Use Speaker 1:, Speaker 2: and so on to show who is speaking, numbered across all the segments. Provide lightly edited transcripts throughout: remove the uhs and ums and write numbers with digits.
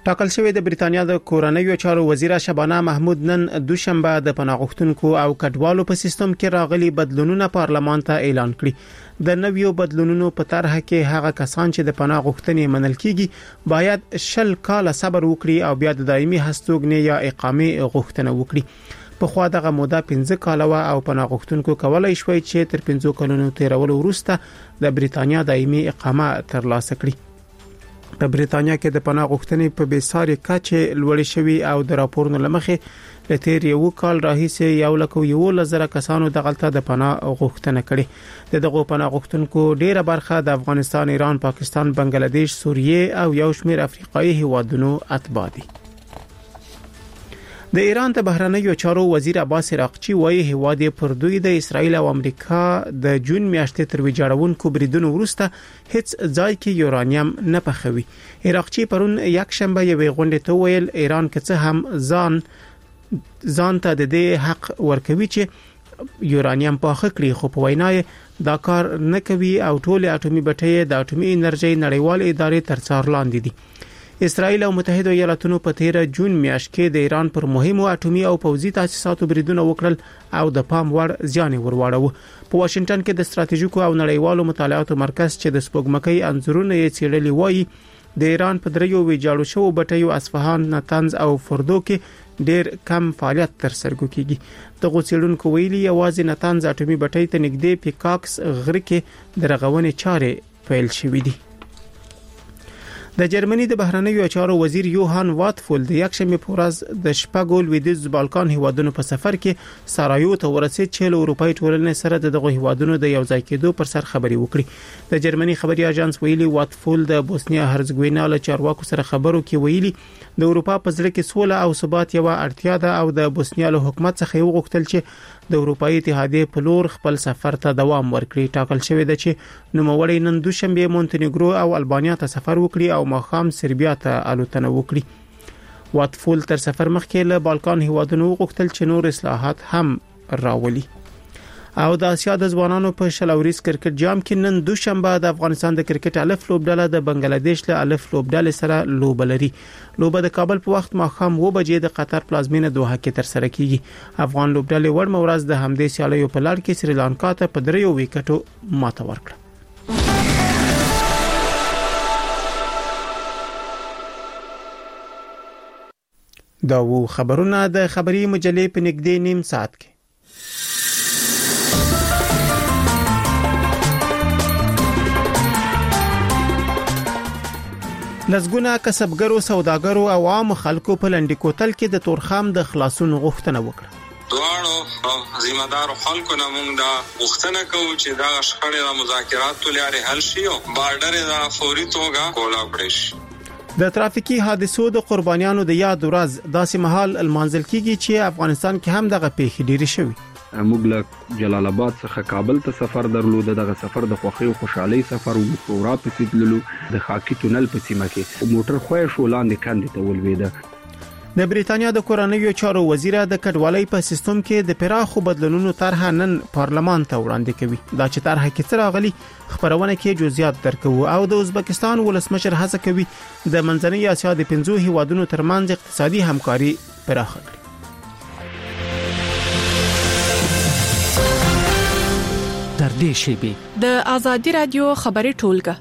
Speaker 1: ټاکل شوی د بریتانیا د کورنیو چارو وزیره شبانه محمود نن دوشنبه د پناه غوښتونکو او کډوالو په سیستم کې راغلي بدلونونه پارلمان ته اعلان کړي. د نویو بدلونونو په طرح کې هغه کسان چې د پناه غوښتنې منل کیږي باید 10 کال صبر وکړي او بیا د دایمي هستوګنې یا اقامې غوښتنه وکړي. په خوا دغه موده 15 کال او پناه غوښتونکو کولای شوی چې تر 15 کلونو تیرولو وروسته د بریتانیا دایمي اقامه ترلاسه کړي. په بریتانیا کې د پناه غوښتنې په بیساري کچه لوړ شوی او د راپورونو لمخې لتیر یو کال راهیسې 1,11,000 کسانو دغلطه د پناه غوښتنه کړې. دغه پناه غوښتونکو ډیره برخه د افغانستان، ایران، پاکستان، بنگلاديش، سوریه او یو شمېر افریقایي هیوادونو اتباع دي. د ایران د بهرنیو چارو وزیر عباس عراقچی وایي هیواد پر دوی د اسرایل او امریکا د جون میاشتې تر ویجاړونکو بریدونو وروسته هیڅ ځای کې یورانیم نه پخوي. عراقچی پرون یک شنبه یوې غونډې ته ویل ایران که څه هم ځان ته د دې حق ورکوي چې یورانیم پاخه کړي، خو په وینا دا کار نه کوي او ټول اټومي بټۍ د اټومي انرژي نړیوال ادارې تر څار لاندې دي. اسرائیل او متحده ایالاتونو په 13 جون میاشت کې د ایران پر مهمو اټومي او پوځي تاسیساتو بریدونه وکړل او د پام وړ زیان ورواړو. په واشنگټن کې د ستراتیژیکو او نړیوالو مطالعاتو مرکز چې د سپوږمکۍ انځورونه یې څېړلي وایي د ایران په دریو ویجاړو شوو بټیو اصفهان، نتنز او فردو کې ډیر کم فعالیت تر سرګو کیږي. د غوڅیدونکو ویلي یوازې نتنز اټومي بټۍ ته نږدې پیکاکس غر کې د رغونې چارې پیل شوې دي. د جرمني د بهرنیو چارو وزیر یوهان واتفول د یکشنبه په ورځ د شپږو لویدیځ بالکان هیوادونو په سفر کې سارایو ته ورسېد چې له اروپאי ټولنې سره دغه هیوادونو د یو ځای کېدو پر سر خبري وکړي. د جرمني خبري اژانس ویلي واتفول د بوسنیا هرزګوینا له چارواکو سره خبرو کې ویلي د اروپا په ځل کې سوله او ثبات یو اړتیا ده او د بوسنیا له حکومت څخه یو غوښتل چې د اروپאי اتحادیې په لور خپل سفر ته دوام ورکړي. ټاکل شوی دی چې نوموړی نن دوشنبه مونتنیګرو او البانیا ته سفر وکړي او ماښام سربیا ته الوتنه وکړي. واتفول تر سفر مخکې له بالکان هیوادونو غوښتل چې نور اصلاحات هم راولي. او د اسیا د ځوانانو په شلوريز کرکټ جام کې نن دوشنبه د افغانستان د کرکټ الف لوبډله د بنگلاديش له الف لوبډلې سره لوبه لري. لوبه د کابل په وخت ماښام 2 بجې د قطر پلازمینه دوحه کې تر سره کیږي. افغان لوبډلې وړ مورز د همدې سیالیو په لړ کې سریلانکا ته په 3 وکټو ماته ورکړه. دا وو خبرونه د خبري مجلې په نږدې نیم ساعت کې. لزګونه کسبګرو، سوداګرو او عام خلکو په لنډی کوتل کې د تورخم د خلاصون غوښتنه وکړه.
Speaker 2: دواړو ذمہ دار خلکو نه موږ دا غوښتنه کوو چې دا شخړې د مذاکراتو لارې حل شي او بارډر د فوري توګه کولابریټ شي.
Speaker 1: د ترافیکي حادثو د قربانیانو د یاد ورځ داسې مهال المنزل کیږي چې افغانستان کې هم دغه پیښې ډېرې شوي.
Speaker 3: موږ له جلال آباد څخه کابل ته سفر درلود. دغه سفر د خوښۍ او خوشحالي سفر وو. پورا په تللو د خاکی تونل په سیمه کې موټر خوښ شو لاندې کاندې ته ولويده.
Speaker 1: د بریتانیا د کورنیو چارو وزیر د کډوالۍ په سیستم کې د پراخو بدلونونو طرح نن پارلمان ته وړاندې کوي. دا چې طرح کې څه راغلي خبرونه کې جزئیات درکو او د ازبکستان ولسمشر هڅه کوي د منځنۍ اسیا د 15 هیوادونو ترمنځ اقتصادي همکاري پراخه کړي.
Speaker 4: در دې شیبه
Speaker 5: د ازادي رادیو خبري ټولګه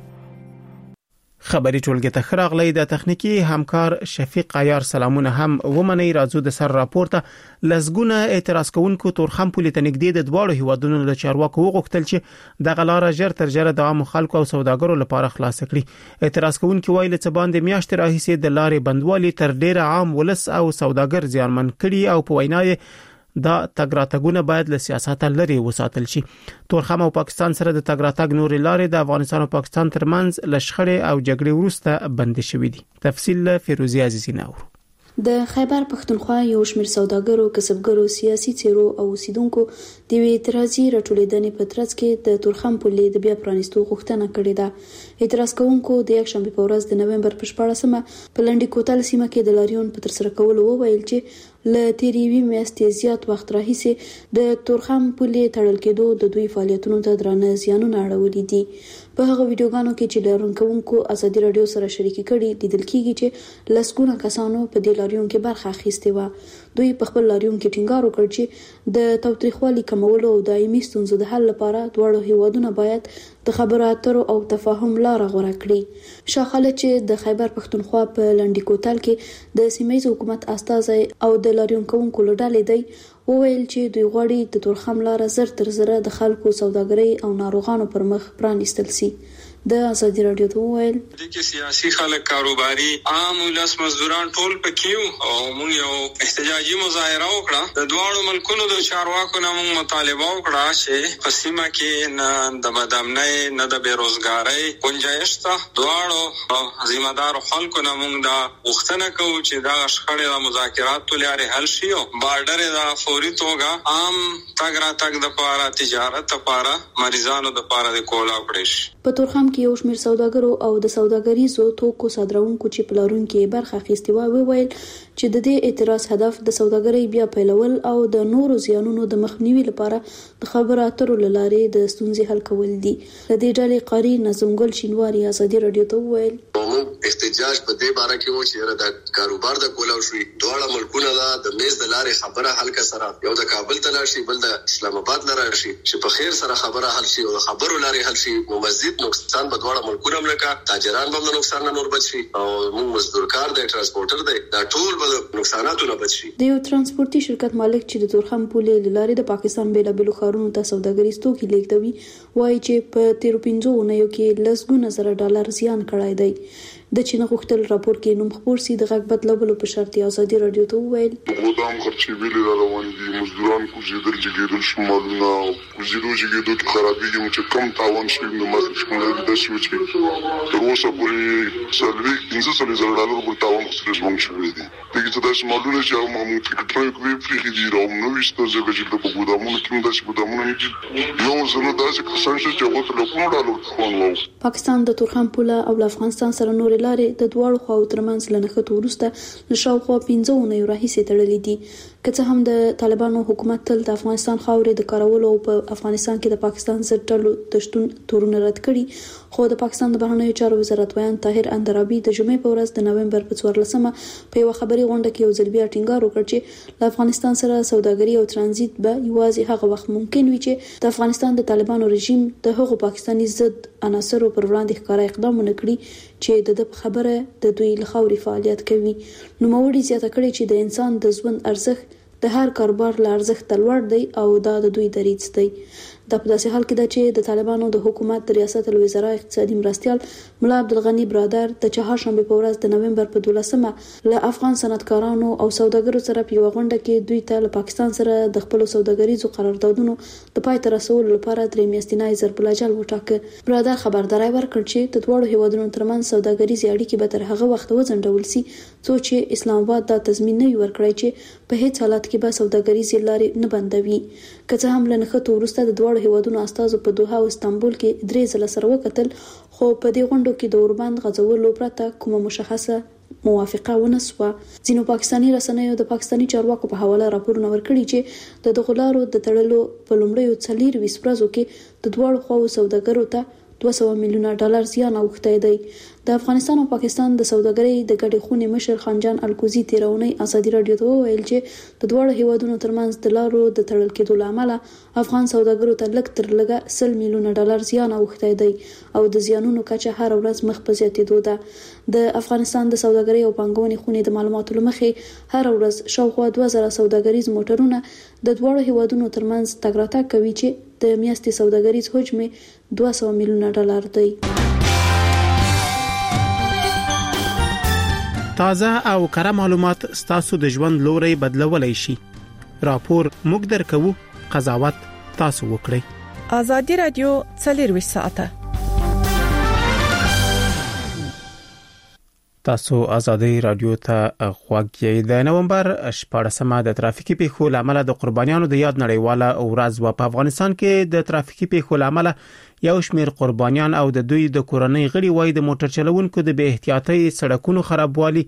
Speaker 1: خبري ټولګه ته خراغلی د تخنیکی همکار شفیق عیار سلامونه هم ومني. راځو د سر راپورته لزګونه اعتراض کوونکو تورخم پولیس نږدې د دواړو هیوادونو له چارواکو وغوښتل چې د غلاره جر تر جره د عام خلکو او سوداګرو لپاره خلاص کړي. اعتراض کوونکو ویل چې باندې میاشت راهیسې د لارې بندوالي تر ډیره عام ولس او سوداګر زیانمن کړي او په وینای دا تګراتګونه باید له سیاست لري وساتل شي. تورخم او پاکستان سره د تګراتګ نور لارې د افغانستان او پاکستان ترمنځ لشخړې او جګړې وروسته بند شوې دي. تفصیل فیروزی عزیزی ناور.
Speaker 6: د خیبر پښتونخوا یو شمېر سوداګرو، کسبګرو، سیاسي څیرو او اوسیدونکو د اعتراضي راټولېدنې په ترڅ کې د تورخم پولې د بیا پرانیستو غوښتنه کړې ده. اعتراض کوونکو د یکشنبه په ورځ د نومبر په 14مه په لنډی کوتل سیمه کې د لاریون په ترسره کولو وویل چې له تیریوي میاشتې زیات وخت راهیسې د تورخم پولې تړل کېدو د دوی فعالیتونو ته درانه زیانونه اړولي دي. په هغه ویډیوګانو کې چې لارونکو ازادي رادیو سره شریکي کړي لیدل کیږي چې لسګونه کسانو په دې لاریون کې برخه اخیستې و. دوی په خپل لاریون کې ټینګار وکړ چې د تاوتریخوالي کمولو او دایمي ستونزو د حل لپاره دواړو هیوادونو باید د خبرو اترو او تفاهم لار غوره کړي. شاخله چې د خیبر پښتونخوا په لنډی کوتل کې د سیمایي حکومت استازي او د لاریون کوونکو لړۍ دی وویل چې دوی غواړي د تورخم لار زر تر زره د خلکو سوداګرۍ او ناروغانو پر مخ پرانیستل شي. د ازادي رادیو ته وویل
Speaker 2: چې سیاسي خلک کاروباري عام ولس مزدوران ټول پکيو او موږ یو احتجاجي مظاهره وکړه. د دواړو ملکونو د چارواکو نه موږ مطالبه وکړه چې په سیمه کې نه د بدامنۍ نه د بیروزګارۍ گنجائش ته دواړو ذمہ دار خلکو نه موږ دا غوښتنه کوو چې دا شخړې د مذاکراتو لارې حل شي او بارډر د فوري توګه عام تګ را تګ د پاره تجارت لپاره مریضانو د پاره د کولا پړش.
Speaker 6: په تورخم کې یو شمېر سوداګرو او د سوداګریزو توکو صادرونکو چې پلارون کې برخه اخیستې و ویل چې د دې اعتراض هدف د سوداګرۍ بیا پیلول او د نورو زیانونو د مخنیوي لپاره د خبرو اترو لارې د ستونزې حل کول دي. د دې ډلې قاری نظمګل شینواری ازادي رادیو ته ویل
Speaker 7: احتجاج په دې باره کې و چې د کاروبار د کولاو شوی دواړه ملکونه د میز د لارې خبره حل کا سره یو د کابل ته راشي بل د اسلام آباد نه راشي چې په خیر سره خبره حل شي او خبرو لارې حل شي. مزید نقصان په دواړه ملکونه ملکه تاجران به نقصان نه نور بچي او موږ مزدورکار د ترانسپورټر دی دا ټول به نقصاناتو نه بچي.
Speaker 6: د یو ترانسپورتي شرکت مالک چې د تورخم پولې لارې د پاکستان بیلابلو ښارونو ته سوداګریز توکي لیږدوي وایي چې په 13 اونیو کې لسګونه زره ډالر زیان کړی دی. د چین غوښتل راپور کې نوم خبر سي د غږ بدلولو په شرط ازادي رادیو ته وویل
Speaker 8: ګودام خرچې ویلې روان دي مزدوران کوزیدل جګیدل شمالونه کوزیدو جګیدو کې خرابېږي چې کم تاوان شي نو ماته څنګه د شو چې تر اوسه پورې سلوي 500 زره ډالر په تاوان سره ژوند شوی دي. دغه څه د شمالونه چې موږ فکر کوي پرې دي راو نو وشته چې د ګودامونو کې د ګودامونو یو زنه داسې کسان چې هغه له کوم ډالر تاوان وو.
Speaker 6: پاکستان د تورخم پوله او افغانستان سره نور لارې د دواړو خواو ترمنځ لنښتو وروسته له شاوخوا 15 اونیو راهیسې تړلې دي. که څه هم د طالبانو حکومت تل د افغانستان خاورې د کارولو او په افغانستان کې د پاکستان ضد ډلو د شتون تورونه رد کړي خو د پاکستان د بهرنیو چارو وزارت ویان طاهر اندرابي د جمعې په ورځ د نومبر په 14مه په یو خبري غونډه کې یو ځل بیا ټینګار وکړ چې له افغانستان سره سوداګري او ترانزیت به یوازې هغه وخت ممکن وي چې د افغانستان د طالبانو رژیم د هغو پاکستاني ضد عناصرو پر وړاندې ښکارا اقدام ونکړي چې د خبره د دوی لخوا فعالیت کوي. نو موري زیاته کړي چې د انسان د ژوند ارزښت د هر کاروبار له ارزښت لوړ دی او دا د دوی دریځ دی. دا په داسې حال کې ده چې د طالبانو د حکومت د ریاست الوزرا اقتصادي مرستيال ملا عبدالغني برادر د چهارشنبه په ورځ د نومبر په 12مه له افغان صنعتکارانو او سوداګرو سره په یو غونډه کې دوی ته له پاکستان سره د خپل سوداګریزو قراردادونو د پای ته رسولو لپاره 3 میاشتنی ضرب الاجل وټاکه. برادر خبرداري ورکړ چې د دوه هیوادونو ترمنځ سوداګریزي اړیکې به تر هغه وخت وځنډول شي چې اسلام آباد دا تضمین نه ورکړي چې په هیڅ حالت کې به سوداګریزي لارې نه بندوي. که څه هم لنښتو وروسته د دوه هیوادونو استازو په دوحه او استانبول کې 3 ځله سره وکتل خو په دې غونډو کې د اوربند غځولو پرته کومه مشخصه موافقه ونه سوه. ځینو پاکستاني رسنیو د پاکستاني چارواکو په حواله راپورونه ورکړي چې د دغلارو د تړلو په لومړیو 4 ورځو کې د دوه خواو سوداګرو ته 200 میلیونه ډالر زیان اوښتی دی. د افغانستان او پاکستان د سوداګرۍ د ګډې خونې مشر خانجان الکوزي تیرونی ازادي رادیو ته وویل چې د دوه هیوادونو ترمنځ د لارو د تړل کېدو لامل افغان سوداګرو ته لږ تر لږه 100 میلیونه ډالر زیان اوښتی دی او د زیانونو کچه هر ورځ مخ په زیاتېدو ده. د افغانستان د سوداګرۍ او پانګونې خونې د معلوماتو لمخې هر ورځ شاوخوا 2000 سوداګریز موټرونه د دوه هیوادونو ترمنځ تګ راتګ کوي چې د میاشتې سوداګریز حجم 200 میلیونه ډالر دی.
Speaker 1: تازه او کره معلومات ستاسو د ژوند لوري بدلولای شي. راپور موږ درکو، قضاوت تاسو وکړئ.
Speaker 5: ازادي رادیو 24 ساعته.
Speaker 1: تاسو ازادي رادیو ته غوږ یې. د نومبر 14مه د ترافیکي پیښو لامل د قربانیانو د یاد نړیواله ورځ و. په افغانستان کې د ترافیکي پیښو لامل یو شمیر قربانیان او د دوی د کورنۍ غړي وای د موټر چلوونکو د بې احتیاطۍ سړکونو خرابوالي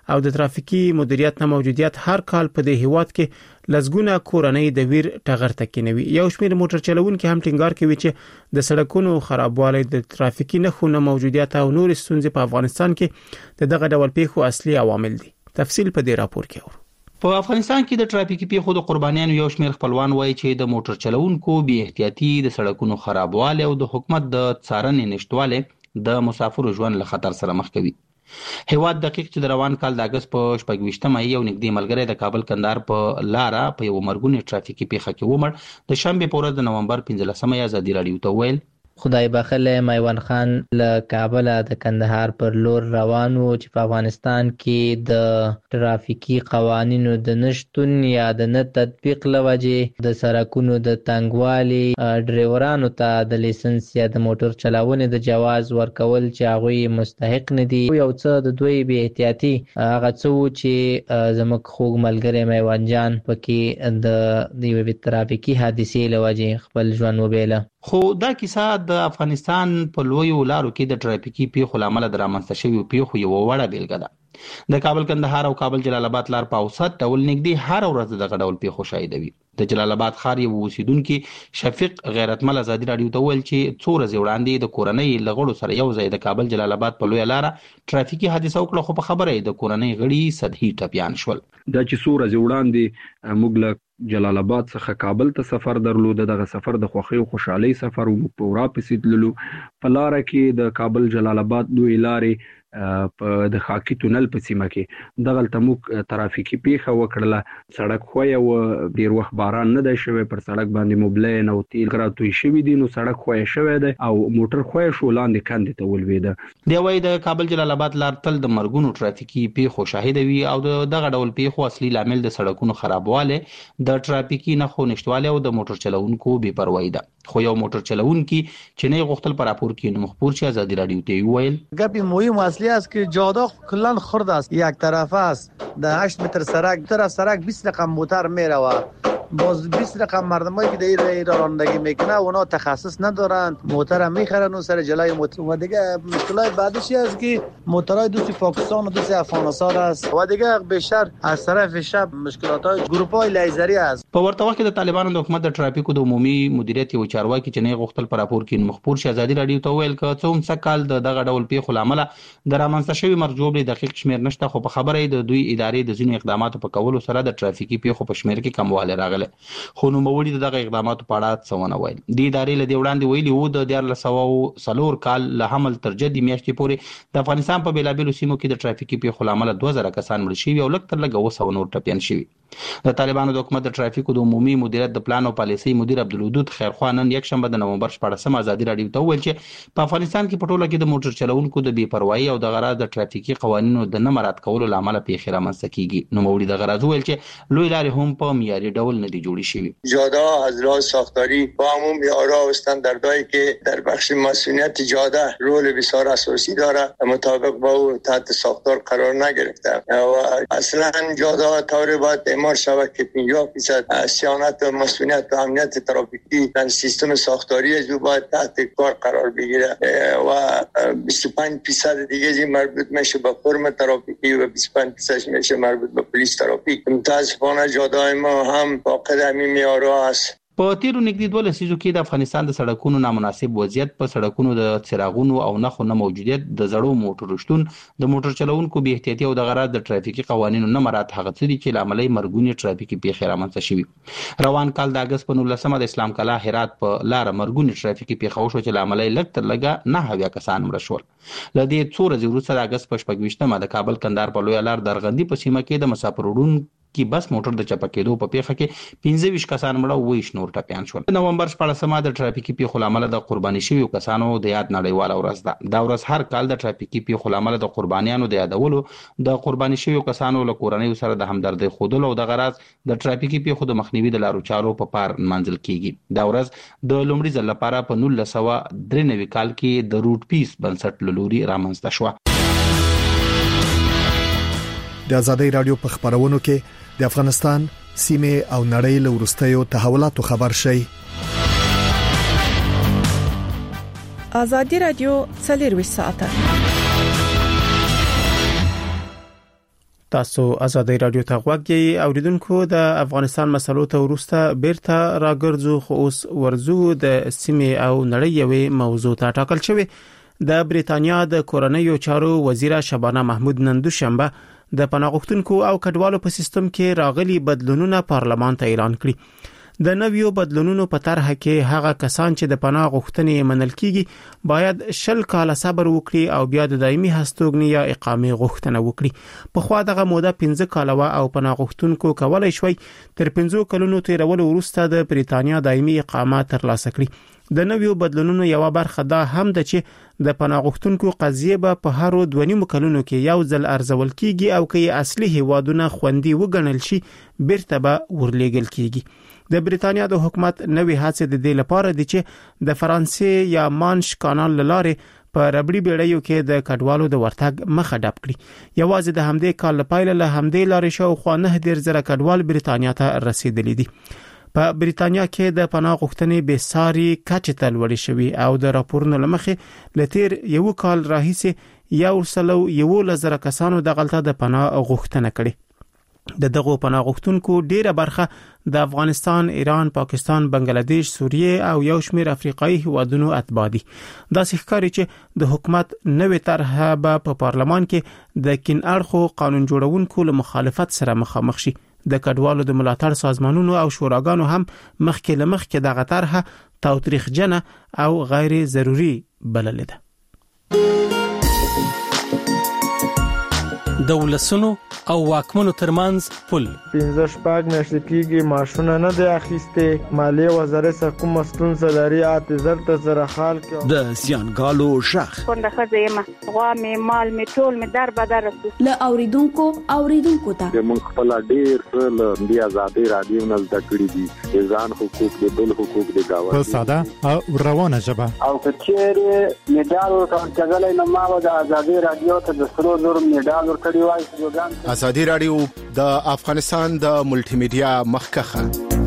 Speaker 1: او د ترافیکي مدیریت نه موجودیت هر کال په دې هیواد کې لزګونه کورنۍ د ویر ټغر تکینوي. یو شمېر موټر چلوونکي هم ټینګار کوي چې د سړکونو خرابوالی، د ترافیکي نښو نه موجودیت او نور ستونزې په افغانستان کې دغه ډول پیښو اصلي عوامل دي. تفصیل په دې راپور کې اورو.
Speaker 9: په افغانستان کې د ترافیکي پیښو د قربانیانو یو شمېر خپلوان وایي چې د موټر چلوونکو بې احتیاطي، د سړکونو خرابوالی او د حکومت د څارنې نشټوالی د مسافرو ژوند له خطر سره مخ کوي. هیواد دقیق چې د روان کال د اگست په 28 یو نږدې ملګری د کابل کندهار په لاره په یو مرګونی ترافیکي پیښه کې ومړ. د شنبه په ورځ د نومبر 15 ازادي راډیو ته ویل
Speaker 10: خدای بخله میوان خان له کابل د کندهار پر لور روان و چې په افغانستان کې د ترافیکي قوانینو د نشټون یا د نه تطبیق لوجې د سړکونو د تنګوالي ډرایورانو ته د لیسنس یا د موټر چلاونې د جواز ورکول چې هغه مستحق نه دي. یو څه د دوی به احتیاطي هغه څه چې زموږ خوږ ملګری میوان جان پکې د یوې ترافیکي حادثې لوجې خپل ژوند وبېله.
Speaker 9: خو دا کیسه د افغانستان په لویو لارو کې د ترافیکي پیښو لامل د رامنځته شویو پیښو یو وړه بیلګه ده. د کابل کندهار او کابل جلال آباد لار په اوسط ډول نږدې هر ورځ دغه ډول پیښو شاهدوي. د جلال آباد ښار یو اوسیدونکي شفیق غیرتمل ازادي راډیو ته ویل چې څو ورځې وړاندې د کورنۍ لغړو سره یو ځای د کابل جلال آباد په لویه لار ترافیکي حادثه وکړه، خو په خبره د کورنۍ غړي سطحي ټپیان شول.
Speaker 3: دا چې څو ورځې وړاندې موږ له جلال آباد څخه کابل ته سفر درلود، دغه سفر د خوښۍ او خوشحالۍ سفر وو. په ورا تللو په لار کې د کابل جلال آباد دوی لارې په د خاکی تونل په سیمه کې دغه موږ ترافیکي پیښه وکړله. سړک خوی او ډیر وخت باران نه دی شوی، پر سړک باندې موبلین او تیل راتوي شوی دي، نو سړک خوی شوی دی او موټر خوی شو لاندې کندې ته ولوېده.
Speaker 9: دی وايي د کابل جلال آباد لار تل د مرګونو ترافیکي پیښو شاهد وي او دغه ډول پیښو اصلي لامل د سړکونو خرابوالی، د ترافیکي نښو نشټوالی او د موټر چلوونکو بې پروایي ده. خو یو موټر چلوونکی چې نه غوښتل پر راپور کې مخبور شي ازادي راډیو ته ویل
Speaker 11: گپی مهم اصلی است که جاده کلا خرد است، یک طرف است، در 8 متر سرک طرف سرک 20 رقم موتر میروه، باز 20 رقم مردمایی که در این رانندگی میکنه اونا تخصص ندارند، موتر هم میخرن و سر جلوی موتر. و دیگه مشکلات بعدش است که موترهای دوستی پاکستان و دوستی افغانستان است و دیگه بیشتر از طرف شب مشکلاتای گروپای لیزری است.
Speaker 9: په ورته وخت کې د طالبانو د حکومت د ترافیکو د عمومي مدیریت یو چارواکي چې نه غوښتل پر راپور کې مخبور شي ازادي راډیو ته ویل که څوم سکهال دغه ډول پیښو لامل د رامنځته شوی مرجوب دقیق شمیر نشته، خو په خبره د دوی ادارې د ځینو اقداماتو په کولو سره د ترافیکي پیښو په شمیر کې کموالی راغلی. خو نو موړي دغه اقداماتو په اړه څونه ویل. د ادارې له وړاندې ویلي وو د 1404 کال له حمل تر جدي میاشتې پورې د افغانستان په بیلابیلو سیمو کې د ترافیکي پیښو لامل 2000 کسان مړ شوي او لږ تر لږه 200 نور ټپیان شوي. د طالبانو د حکومت د ترافیکو د عمومي مدیریت د پلان او پالیسي مدیر عبدالودود خیرخوا نن یک شنبه د نومبر 14 ازادي راډیو ته ویل چې په افغانستان کې په ټوله کې د موټر چلوونکو د بې پروایي او د غرض د ترافیکي قوانینو د نه مراعات کولو لامل پیښې رامنځته کیږي. نو موړي د غرض ویل چې لوی لارې هم په معیاري ډول نه دي جوړې شوي.
Speaker 12: جاده از لحاظ ساختاری با عموم معیارها و استانداردهایی که در بخش مسئولیت جاده رول بسیار اساسی داره مطابق با او تحت ساختار قرار نگرفته و اصلا جاده طوری باید اعمال شود که 50% صیانت و مسئولیت و امنیت ترافیکی در سیستم ساختاری از او باید تحت کار قرار بگیره و 25% دیگه مربوط میشه به فرم ترافیکی و 25% میشه مربوط به پلیس ترافیک. متاسفانه جاده ما هم فاقد همین معیارها است.
Speaker 9: په تیرو نږدې 12 لسیزو کې د افغانستان د سړکونو نامناسب وضعیت، په سړکونو د څراغونو او نښو نه موجودیت، د زړو موټرو شتون، د موټر چلوونکو بې احتیاطي او د غرض د ترافیکي قوانینو نه مراعات هغه څه دي چې لامل یې مرګونې ترافیکي پیښې رامنځته شوي. روان کال د اگست په 19 د اسلام کلا هرات په لار مرګونې ترافیکي پیښه وشوه چې لامل یې لږ تر لږه 9 کسان مړه شول. له دې څو ورځې وروسته د اگست په 28 د کابل کندهار په لویه لار درغندي په سیمه کې د مسافر وړونکو کی بس موټر د چپه کېدو په پیښه کې 25 کسان مړه او 20 نور ټپیان شول. د نومبر 14 د ترافیکي پیښو لامل د قرباني شویو کسانو د یاد نړیواله ورځ ده. دا ورځ هر کال د ترافیکي پیښو لامل د قربانیانو د یادولو، د قرباني شویو کسانو له کورنۍ سره د همدردۍ ښودلو او د غرض د ترافیکي پیښو د مخنیوي د لارو چارو په پار منځل کیږي. دا ورځ د لومړي ځل لپاره په 1993 کال کې د روټ پیس بنسټ لوري رامنځته شو.
Speaker 13: د آزادۍ رادیو په خبرونو کې د افغانستان سیمه او نړۍ له ورستیو تحولاتو خبر شي.
Speaker 5: آزادۍ رادیو 24 ساعته
Speaker 1: تاسو آزادۍ رادیو ته غوږی اوریدونکو د افغانستان مسلو ته ورسته بیرته راګرځو خو اوس ورزو د سیمې او نړۍ یوې موضوع ته ټاکل شوی د بریتانیا د کورنیو چارو وزیر شبانه محمود نن دوشنبه د پناهغښتونکو او کډوالو په سیستم کې راغلي بدلونونه پارلمان ته اعلان کړي د نویو بدلونونو په طرح کې هغه کسان چې د پناه غوښتنې منل کیږي باید 10 کال صبر وکړي او بیا د دایمي هستوګنې یا اقامې غوښتنه وکړي په خوا دغه موده 15 کال او پناه غوښتونکو کولای شوی تر 15 کلونو تیرولو وروسته د بریتانیا دایمي اقامه ترلاسه کړي د نویو بدلونونو یو برخه دا هم ده چې د پناه غوښتونکو قضیه به په هر 2 کلونو کې یو ځل ارزول کیږي او کې اصلي هیوادونه خوندي وګڼل شي بیرته به ورلېږل کیږي د بریتانیا د حکومت نوې هڅه د دې لپاره دي چې د فرانسې یا مانش کانال لاره په ربړي بیړیو کې د کډوالو د ورتګ مخه ډب کړي یوازې د همدې کال لپاره له همدې لارې شاوخوا 9,000 کډوال بریتانیا ته رسیدلي دي په بریتانیا کې د پناه غوښتنې به ساري کچې ته لوړې شوې او د راپورونو لمخې لتیر یو کال راهیسې 1,000 کسانو د غلطه د پناه غوښتنه کړې د دغه پناه غوښتونکو ډیره برخه د افغانستان، ایران، پاکستان، بنگلاديش، سوریه او یو شمېر افریقایي هیوادونو اتباع دي دا ښکاري چې د حکومت نوې طرحه په پارلمان کې د کین اړخو قانون جوړونکو له مخالفت سره مخامخ شي د کډوالو د ملاتړ سازمانونو او شوراګانو هم مخکې دغه طرحه تاوتریخجنه او غیر ضروري بللې ده
Speaker 4: د ولسونو او واکمنو ترمنځ پل
Speaker 14: 15 میاشتې کېږي ماشونه نه دی اخیسته مالیه وزارت کوم ستونزه لري اعتذار ته زره خال کې
Speaker 15: د سیانګالو شخ
Speaker 16: څنګه خزیمه غوا می مال می ټول می در بدر
Speaker 6: ل اوریدونکو ته
Speaker 17: موږ خپل ډیر څه د آزادۍ رادیو نه زده کړی دي ځان حقوق د بل حقوق د گاوند
Speaker 18: په ساده او روانه ژبه
Speaker 19: او کچېره میډال ورکړل نه ما د آزادۍ رادیو ته د 100 میډال ورکړی وای
Speaker 15: آزادۍ رادیو د افغانستان د ملټي میډیا مخکخه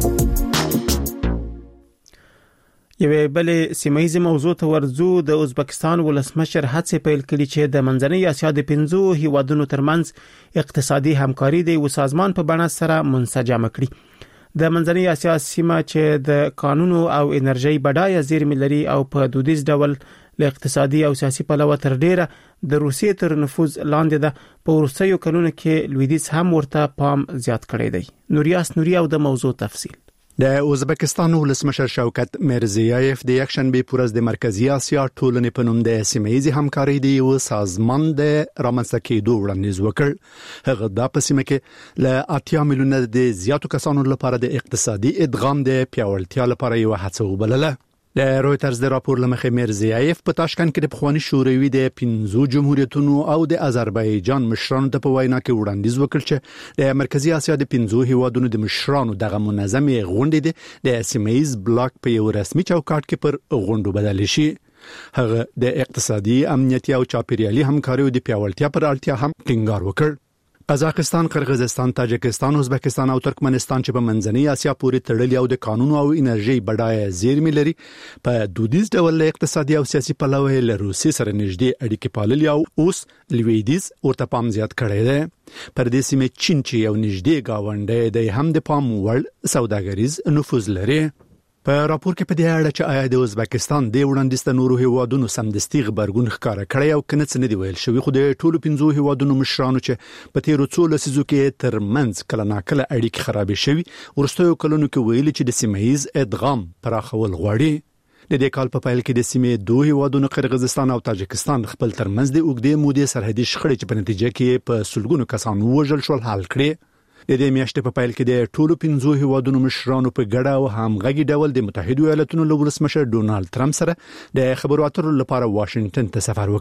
Speaker 1: یوه بل سیمایي موضوع ته ورزو د ازبکستان ولسمشر هڅه پیل کړي چې د منځنۍ اسیا د 15 هیوادونو ترمنځ اقتصادي همکاري د یو سازمان په بڼه سره منسجم کړي د منځنۍ اسیا سیمه چې د قانونو او انرژي بډایه زیرمې لري او په دودیز ډول له اقتصادي او سیاسي پلوه تر ډیره د روسیې تر نفوذ لاندې ده په ورسېو کلونو کې لویدیځ هم ورته پام زیات کړی دی نوریاس نوري او د موضوع تفصیل
Speaker 18: د ازبکستان ولسمشر شوکت میرزیایف د یکشنبه پورز د مرکزی اسیا ټولنې په نوم د سیمایي همکاري دی او سازمان د رامنځته کېدو وړاندیز وکړ هغه د پسیمه کې ل 8 میلیونه د زیاتو کسانو لپاره د اقتصادي ادغام د پیاوړتیا لپاره یو هڅه وبلله د رويټرز د راپور لمخې میرزیایف په تاشکند کې د پخوانی شوروي د 15 جمهوریتونو او د آذربایجان مشرانو ته په وینا کې وړاندیز وکړ چې د مرکزی اسیا د 15 هیوادونو د مشرانو دغه منظمې غونډې د سیمایز بلاک په یو رسمي چوکاټ کې پر غونډو بدل شي هغه د اقتصادي امنیتي او چاپیریالي همکاري د پیاوړتیا پر اړتیا هم ټینګار وکړ قزاقستان، قرغیزستان، تاجکستان، ازبکستان او ترکمنستان چې په منځنۍ اسیا پورې تړلي او د قانون او انرژي بډایه زیرمې لري په دودیز ډول اقتصادي او سیاسي پلوه له روسي سره نږدې اړیکې پاللي او اوس لویدیز ورته پام زیات کړی دی پر دې سیمه چین چې یو نږدې گاونډی دی هم د پام وړ سوداګریز نفوذ لري په راپور کې په دې اړه چې آیا د ازبکستان د وړاندیز ته نورو هیوادونو سمدستي غبرګون ښکارا کړی او کنه څه نه دی ویل شوی خو د ټولو 15 هیوادونو مشرانو چې په تیرو څو لسیزو کې ترمنځ کله ناکله اړیکې خراب شوي ورستیو کلونو کې ویلي چې د سیمایز ادغام پراخول غواړي د دې کال په پیل کې د سیمې دوه هیوادونو قرغیزستان او تاجکستان خپل ترمنځ د اوږدې مودې سرحدي شخړې چې په نتیجه کې په سلګونو کسانو وژل شول حل کړي د دې میاشتې په پیل کې د ټولو 15 هیوادونو مشرانو په ګډه او همغږي ډول د متحده ایالاتونو له ولسمشر ډونالد ټرمپ سره د خبرو اترو لپاره واشنگټن ته سفر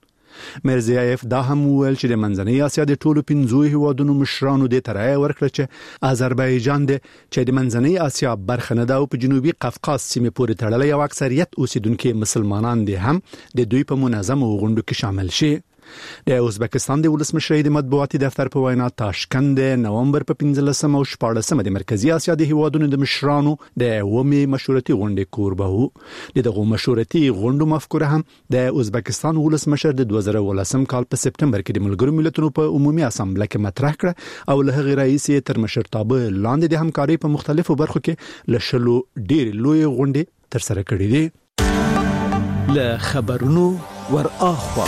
Speaker 18: وکړ میرزیایف دا هم ویل چې د منځنۍ اسیا د ټولو 15 هیوادونو مشرانو د ترای ورکړه چې آذربایجان د چې د منځنۍ اسیا برخه نه ده او په جنوبي قفقاز سیمه پورې تړلې او اکثریت اوسیدونکو مسلمانان دي هم د دوی په منظمو غونډو کې شامل شي د ازبکستان د ولسمشر د مطبوعاتي دفتر په وینا تاشکند د نومبر په 15 او 14 د مرکزی اسیا د هیوادونو د مشرانو د ومه مشورتي غونډې کوربه وو. دغه مشورتي غونډو مفکوره هم د ازبکستان ولسمشر د 2018 کال په سپتمبر کې د ملګرو ملتونو په عمومي اسامبله کې مطرح کړه او له هغه رئیس تر مشرتابه لاندې د همکاري په مختلفو برخو کې لشلو ډېر لوی غونډې تر سره کړې دي.
Speaker 20: له خبرونو ور اخوا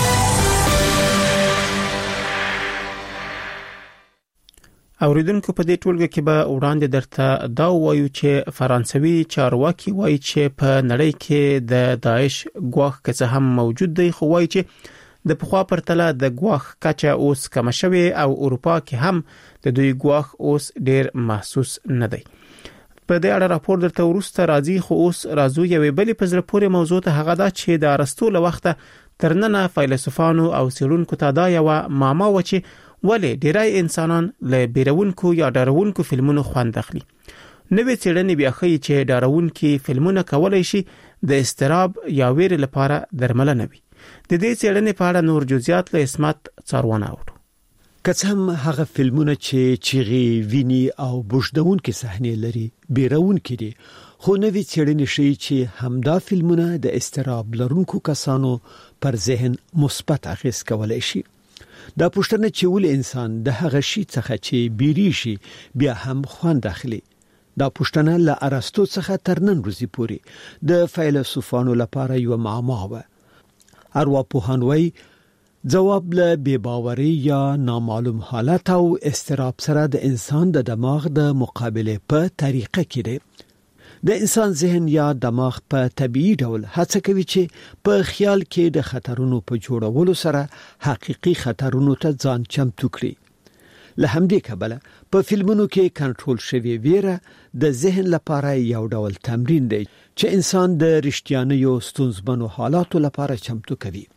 Speaker 1: اوریدونکو په دې ټولګه کې به وړاندې درته دا وایو چې فرانسوي چارواکي وایي چې په نړۍ کې د داعش ګواښ کڅه هم موجود دی، خو وایي چې د پخوا پرتله د ګواښ کچه اوس کم شوه او اروپا کې هم د دوی ګواښ اوس ډیر محسوس نه دی. په دې اړه راپور درته ورسته راځي، خو اوس راځو یوې بلې په زړه پورې موضوع ته، هغه دا چې د ارسطو له وخته ترننه فیلسوفانو او څېړونکو ته دا یو معما و چې ولې ډیری انسانان له بیرونکو یا ډارونکو فلمونو خوند اخلي. نوې څېړنې بیا ښیي چې ډارونکي فلمونه کولای شي د اضطراب یا ویرې لپاره درملنه وي. د دې څېړنې په اړه نور جزئیات له اسمت څارونه اورو.
Speaker 20: که هم هغه فلمونه چې چیغي ویني او بوجدون کې صحنې لري بیرون کړي، خو نوې څېړنې ښیي چې همدا فلمونه د اضطراب لرونکو کسانو پر ذهن مثبت اغېز کولای شي. دا پوښتنه چې ول انسان د هغه شي څخه چې بیریشي بیا هم خوند اخلي، دا پوښتنه له ارسطو څخه تر نن ورځې پورې د فیلسوفانو لپاره یو معما و. ارواپوهان وایي جواب له بے باوري یا نامعلوم حالت او اضطراب سره د انسان د دماغ د مقابله په طریقه کې دی. د انسان ذهن یا دماغ په طبيعي ډول هڅه کوي چې په خیال کې د خطرونو په جوړولو سره حقيقي خطرونو ته ځان چمتو کړي. له همدې کبله په فلمونو کې کنټرول شوی ویره د ذهن لپاره یو ډول تمرین دی چې انسان د رښتیانیو ستونزمنو حالاتو لپاره چمتو کوي.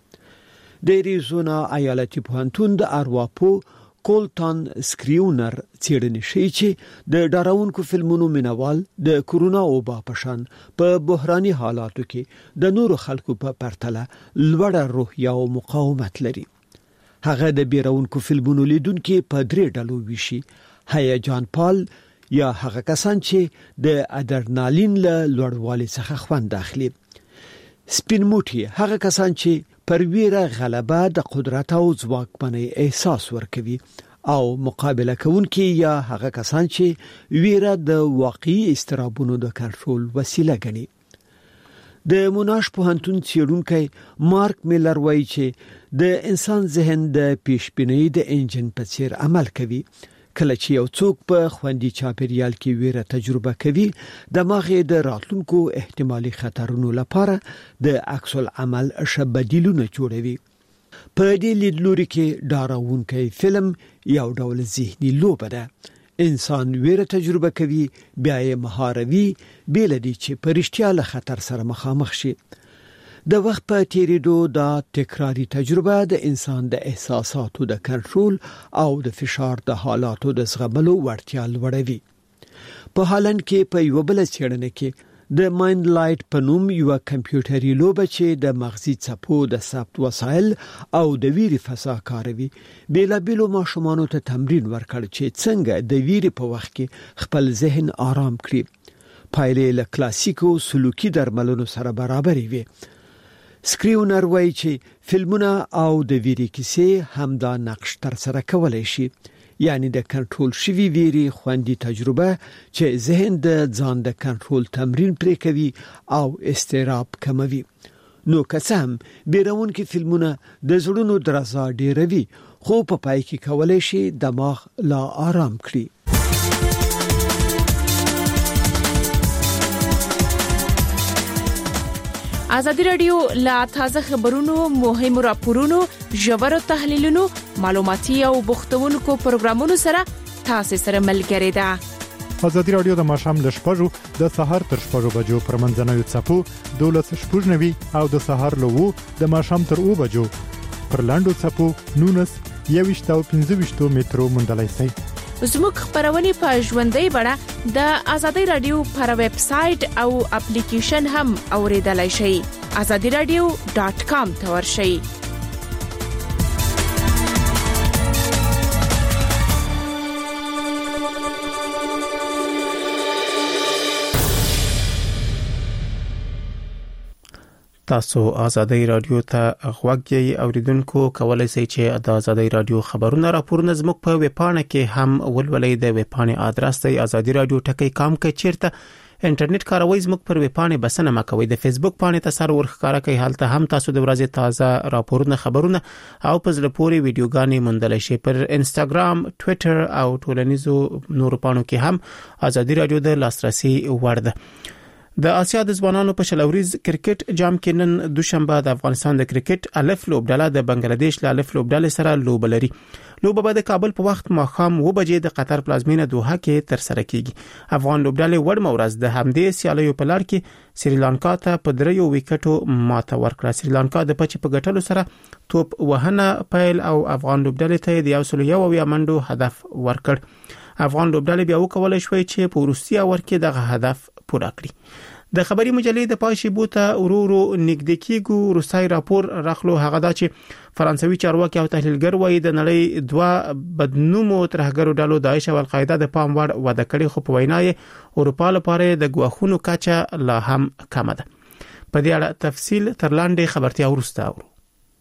Speaker 20: د اریزونا ایالتي پوهنتون د ارواپو کولټان سکریونر څېړنې ښیي چې د ډارونکو فلمونو مینوال د کورونا وبا په شان په بحراني حالاتو کې د نورو خلکو په پرتله لوړه روحیه او مقاومت لري. هغه د بیرونکو فلمونو لیدونکو په درې ډلو ویشي: هیجان پال یا هغه کسان چې د ادرنالین له لوړوالي څخه خوند اخلي، سپین موټي هغه کسان چې پر ویره غلبه د قدرت او ځواکمنۍ احساس ورکوي، او مقابله کوونکي یا هغه کسان چې ویره د واقعي استرابونو د کنټرول وسیله ګڼي. د موناش پوهنتون څېړونکی مارک میلر وایي چې د انسان ذهن د پیشبینۍ د انجن په څیر عمل کوي. کله چې یو څوک په خوندي چاپیریال کې ویره تجربه کوي، دماغ یې د راتلونکو احتمالي خطرونو لپاره د عکس العمل بدیلونه جوړوي. په دې لیدلوري کې ډارونکی فلم یو ډول ذهني لوبه ده. انسان ویره تجربه کوي، بیا یې مهاروي بل دي چې په رښتیا له خطر سره مخامخ شي. د وخت په تیریدو دا تکراری تجربه د انسان د احساساتو د کنټرول او د فشار د حالاتو د زغملو وړتیا لوړوي. په هالند کې په یو بل څېړنه کې د مایند لایټ په نوم یو کمپیوټري لوبه چې د مغزي څپو د ثبت وسایل او د ویري فضا کاروي، بیلابیلو ماشومانو ته تمرین ورکړ چې څنګه د ویري په وخت کې خپل ذهن آرام کړي. پایلې له کلاسیکو سلوکي درملونو سره برابرې وي. سکریونر وایي چې فلمونه او د ویري کیسې هم دا نقش تر سره کولای شي، یعنی د کنټرول شوی ویري خوندي تجربه چې ذهن د ځان د کنټرول تمرین پرې کوي او اضطراب کموي. نو قسم بیرونکي فلمونه د زړونو درزا ډیروي، خو په پای کې کولای شي دماغ لا آرام کړي.
Speaker 5: ازادي رادیو لا تازه خبرونو، مهمو راپورونو، ژورو تحلیلونو، معلوماتي او بوختونکو پروګرامونو سره تاسو سره ملګری ده.
Speaker 21: ازادي رادیو د ماښام ل 6:00 د سهار تر 6:00 بجو پر منځنوي څپو 12:90 او د سهار له 2 د ماښام تر 2 بجو پر لاندو څپو 19 او 15 مترو مندلای سي.
Speaker 5: زموږ خبرونه په ژوندۍ بڼه د ازادي رادیو پر ویب سټ او اپلیکیشن هم اوریدلای شئ. azadiradio.com ته ورشئ.
Speaker 1: تاسو آزادۍ رادیو ته غوږی اوریدونکو کولای شئ چې د آزادۍ رادیو خبرونه راپورونه زموږ په ویب پاڼه کې هم ولولئ. د ویب پاڼې آدرس دی azadiiradio.com کې چیرته انټرنیټ کاروي زموږ پر ویب پاڼې بسنه مکوئ. د فیسبوک پاڼې ته سر ورخکاره کوي، حالت هم تاسو د ورځې تازه راپورونه خبرونه او په زړه پورې ویډیوګانې موندلای شئ. پر انستګرام، ټوئیټر او ټولنیزو نورو پاڼو کې هم آزادۍ رادیو د لاسرسي وړ ده. د آسیا د ځوانانو په شلوریز کرکټ جام کې نن دوشنبه د افغانستان د کرکټ الف لوبډله د بنگلاديش له الف لوبډلې سره لوب لري. لوبه به د کابل په وخت ماښام 2 بجې د قطر پلازمینه دوحه کې تر سره کیږي. افغان لوبډلې وړ مورز د همدې سیالیو په لړ کې سریلانکا ته په 3 وکټو ماته ورکړه. سریلانکا د پچ په ګټلو سره توپ وهنه پیل او افغان لوبډلې ته د 101 منډو هدف ورکړ. افغان لوبډلې بیا وکولای شوې چې په روسیا ورکې دغه هدف پوره کړي. د خبري مجلې د پاشي بوته ورورو نګد کیګو روسای راپور راخلو هغه دا چې فرانسوي چارواکي او تحلیلګر وایي د نړۍ 2 بدنومو ترهګرو ډلو داعش او القاعده د پام وړ وعده کړي، خو په وینا یې اروپا لپاره د ګواښونو کچه لا هم کم ده. په دې اړه تفصیل تر لاندې خبرتیا ورسته اورو.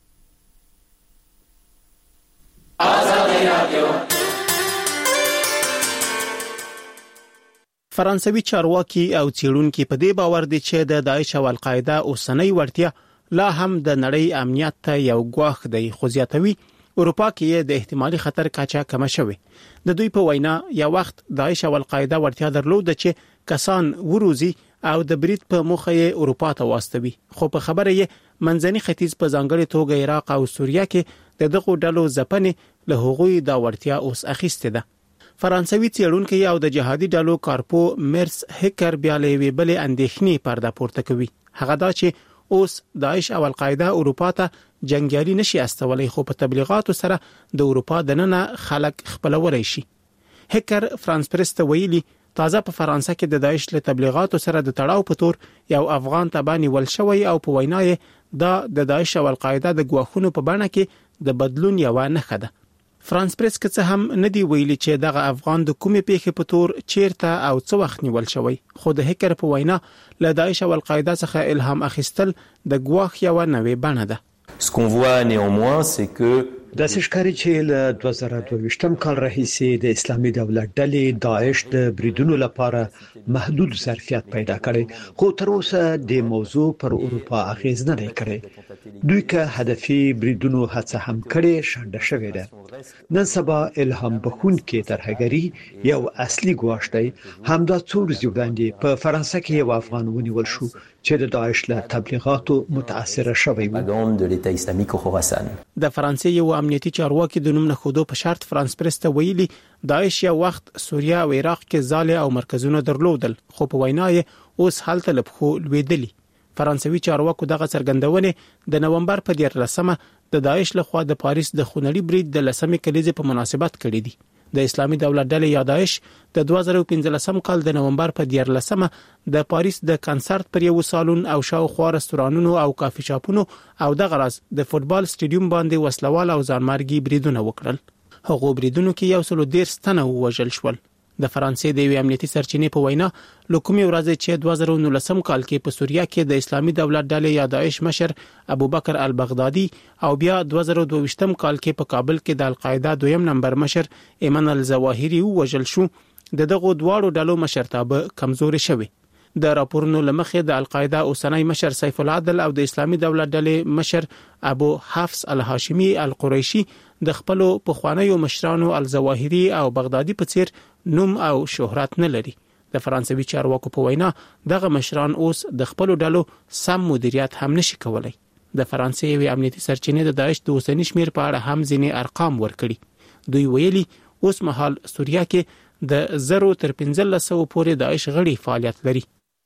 Speaker 1: فرانسوي چارواکي او څېړونکي په دې باور دي چې د داعش او القاعده اوسنۍ وړتیا لا هم د نړۍ امنیت ته یو ګواښ دی، خو زیاتوي اروپا کې د احتمالي خطر کچه کم شوه. د دوی په وینا یو وخت داعش او القاعده وړتیا درلوده چې کسان وروزي او د برید په مخه یې اروپا ته واستوي، خو په خبره یې منځني ختیځ په ځانګړي توګه عراق او سوریه کې د دغو ډلو ځپنې له هغوی دا وړتیا اوس اخیسته ده. فرانسوي څېړونکي او د جهادي ډلو کارپو مرس هکر بیا له وی بل اندېښنې پرده پورته کوي. هغه دا چې اوس داعش او القاعده اروپا ته جنگیالي نشي استولای، خو په تبلیغاتو سره د اروپا دننه خلک خپلولای شي. هکر فرانس پریس ته ویلي تازه په فرانسه کې د داعش له تبلیغاتو سره د تړاو په تور یو افغان تبانی ول شوی او په وینا یې دا د داعش او القاعده د ګواښونو په بڼه کې د بدلون یو نه ده. فرانس پریس کې څه هم ندی ویلي چې دغه افغان د کومې پیښې په تور چیرته او څه وخت نیول شوی، خو د هکر په وینا له داعش او القاعده څخه الهام اخیستل د ګواښ یو نوې بڼه ده.
Speaker 2: Ce qu'on voit néanmoins c'est que
Speaker 20: د سشکاري چې له 2022م کال راهیسې د اسلامي دولت ډلې داعش د بریدونو لپاره محدود ظرفیت پیدا کړي، خو تر اوسه د موضوع پر اروپا اغیز نه لري. دوی که هدفي بریدونو هڅه هم کړي شنډه شوې ده. نن سبا الهام بخښونکې ترهګري یو اصلي ګواښ دی. همدا څو ورځې وړاندې په فرانسه کې یو افغان ونیول شو چې د داعش له تبلیغاتو متاثر شوی و.
Speaker 1: د فرانسې یو امنیتي چارواکي د نوم نه خودو په شرط فرانس پریس ته ویلي داعش یو وخت سوریه او عراق کې ځاله او مرکزونه درلودل، خو په وینا یې اوس حالت لبخو لویدلی. فرانسوي چارواکو دغه څرګندونه د نومبر په 14مه د داعش لخوا د پاریس د خونړي برید د 10مې کلیزې په مناسبت کړی دی. د اسلامي دولت ډلې یا داعش د 2015 کال د نومبر په 14مه د پاریس د کنسرت پر یو سالون او شاوخوا رستورانونو او کافي شاپونو او د غرض د فوتبال سټیډیوم باندې وسلوال او ځانمارګي بریدونه وکړل. هغه بریدونو کې 110 تنه وژل شول. د فرانسې د یو امنیتي سرچینې په وینا لکومي ورځ چې 2019 کال کې په سوریه کې د اسلامي دولت ډلې یا داعش مشر ابوبکر البغدادي او بیا 2022 کال کې په کابل کې د القاعده دویم نمبر مشر ایمن الزواهری وژل شو. دغه دواړو ډلو مشرتابه کمزوري شوه. د راپورونو لمخې د القاعده اوسنۍ مشر سیف العدل او د اسلامي دولت ډلې مشر ابو حفص الهاشمي القریشي د خپل پخوانیو مشرانو الزواهری او بغدادي په څیر نوم او شهرت نه لري. د فرانسوي چارواکو په وینا دغه مشران اوس د خپل ډلو سم مدیریت هم نشي کولای. د فرانسې یو امنیتي سرچینې د داعش د اوسنی شمیر په اړه هم ځینې ارقام ورکړي. دوی ویلي اوس مهال سوریه کې د 0 تر 1500 پورې داعش غړي فعالیت لري.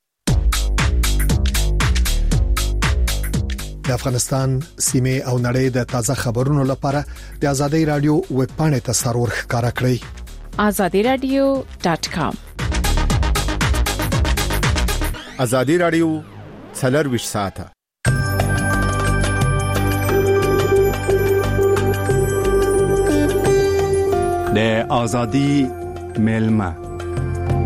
Speaker 13: د افغانستان سیمه او نړۍ د تازه خبرونو لپاره د آزادۍ رادیو ویب پاڼې ته سر ورخکاره کړئ.
Speaker 5: azadiiradio.com
Speaker 15: آزادۍ رادیو 24 ساعته
Speaker 18: د آزادۍ ملما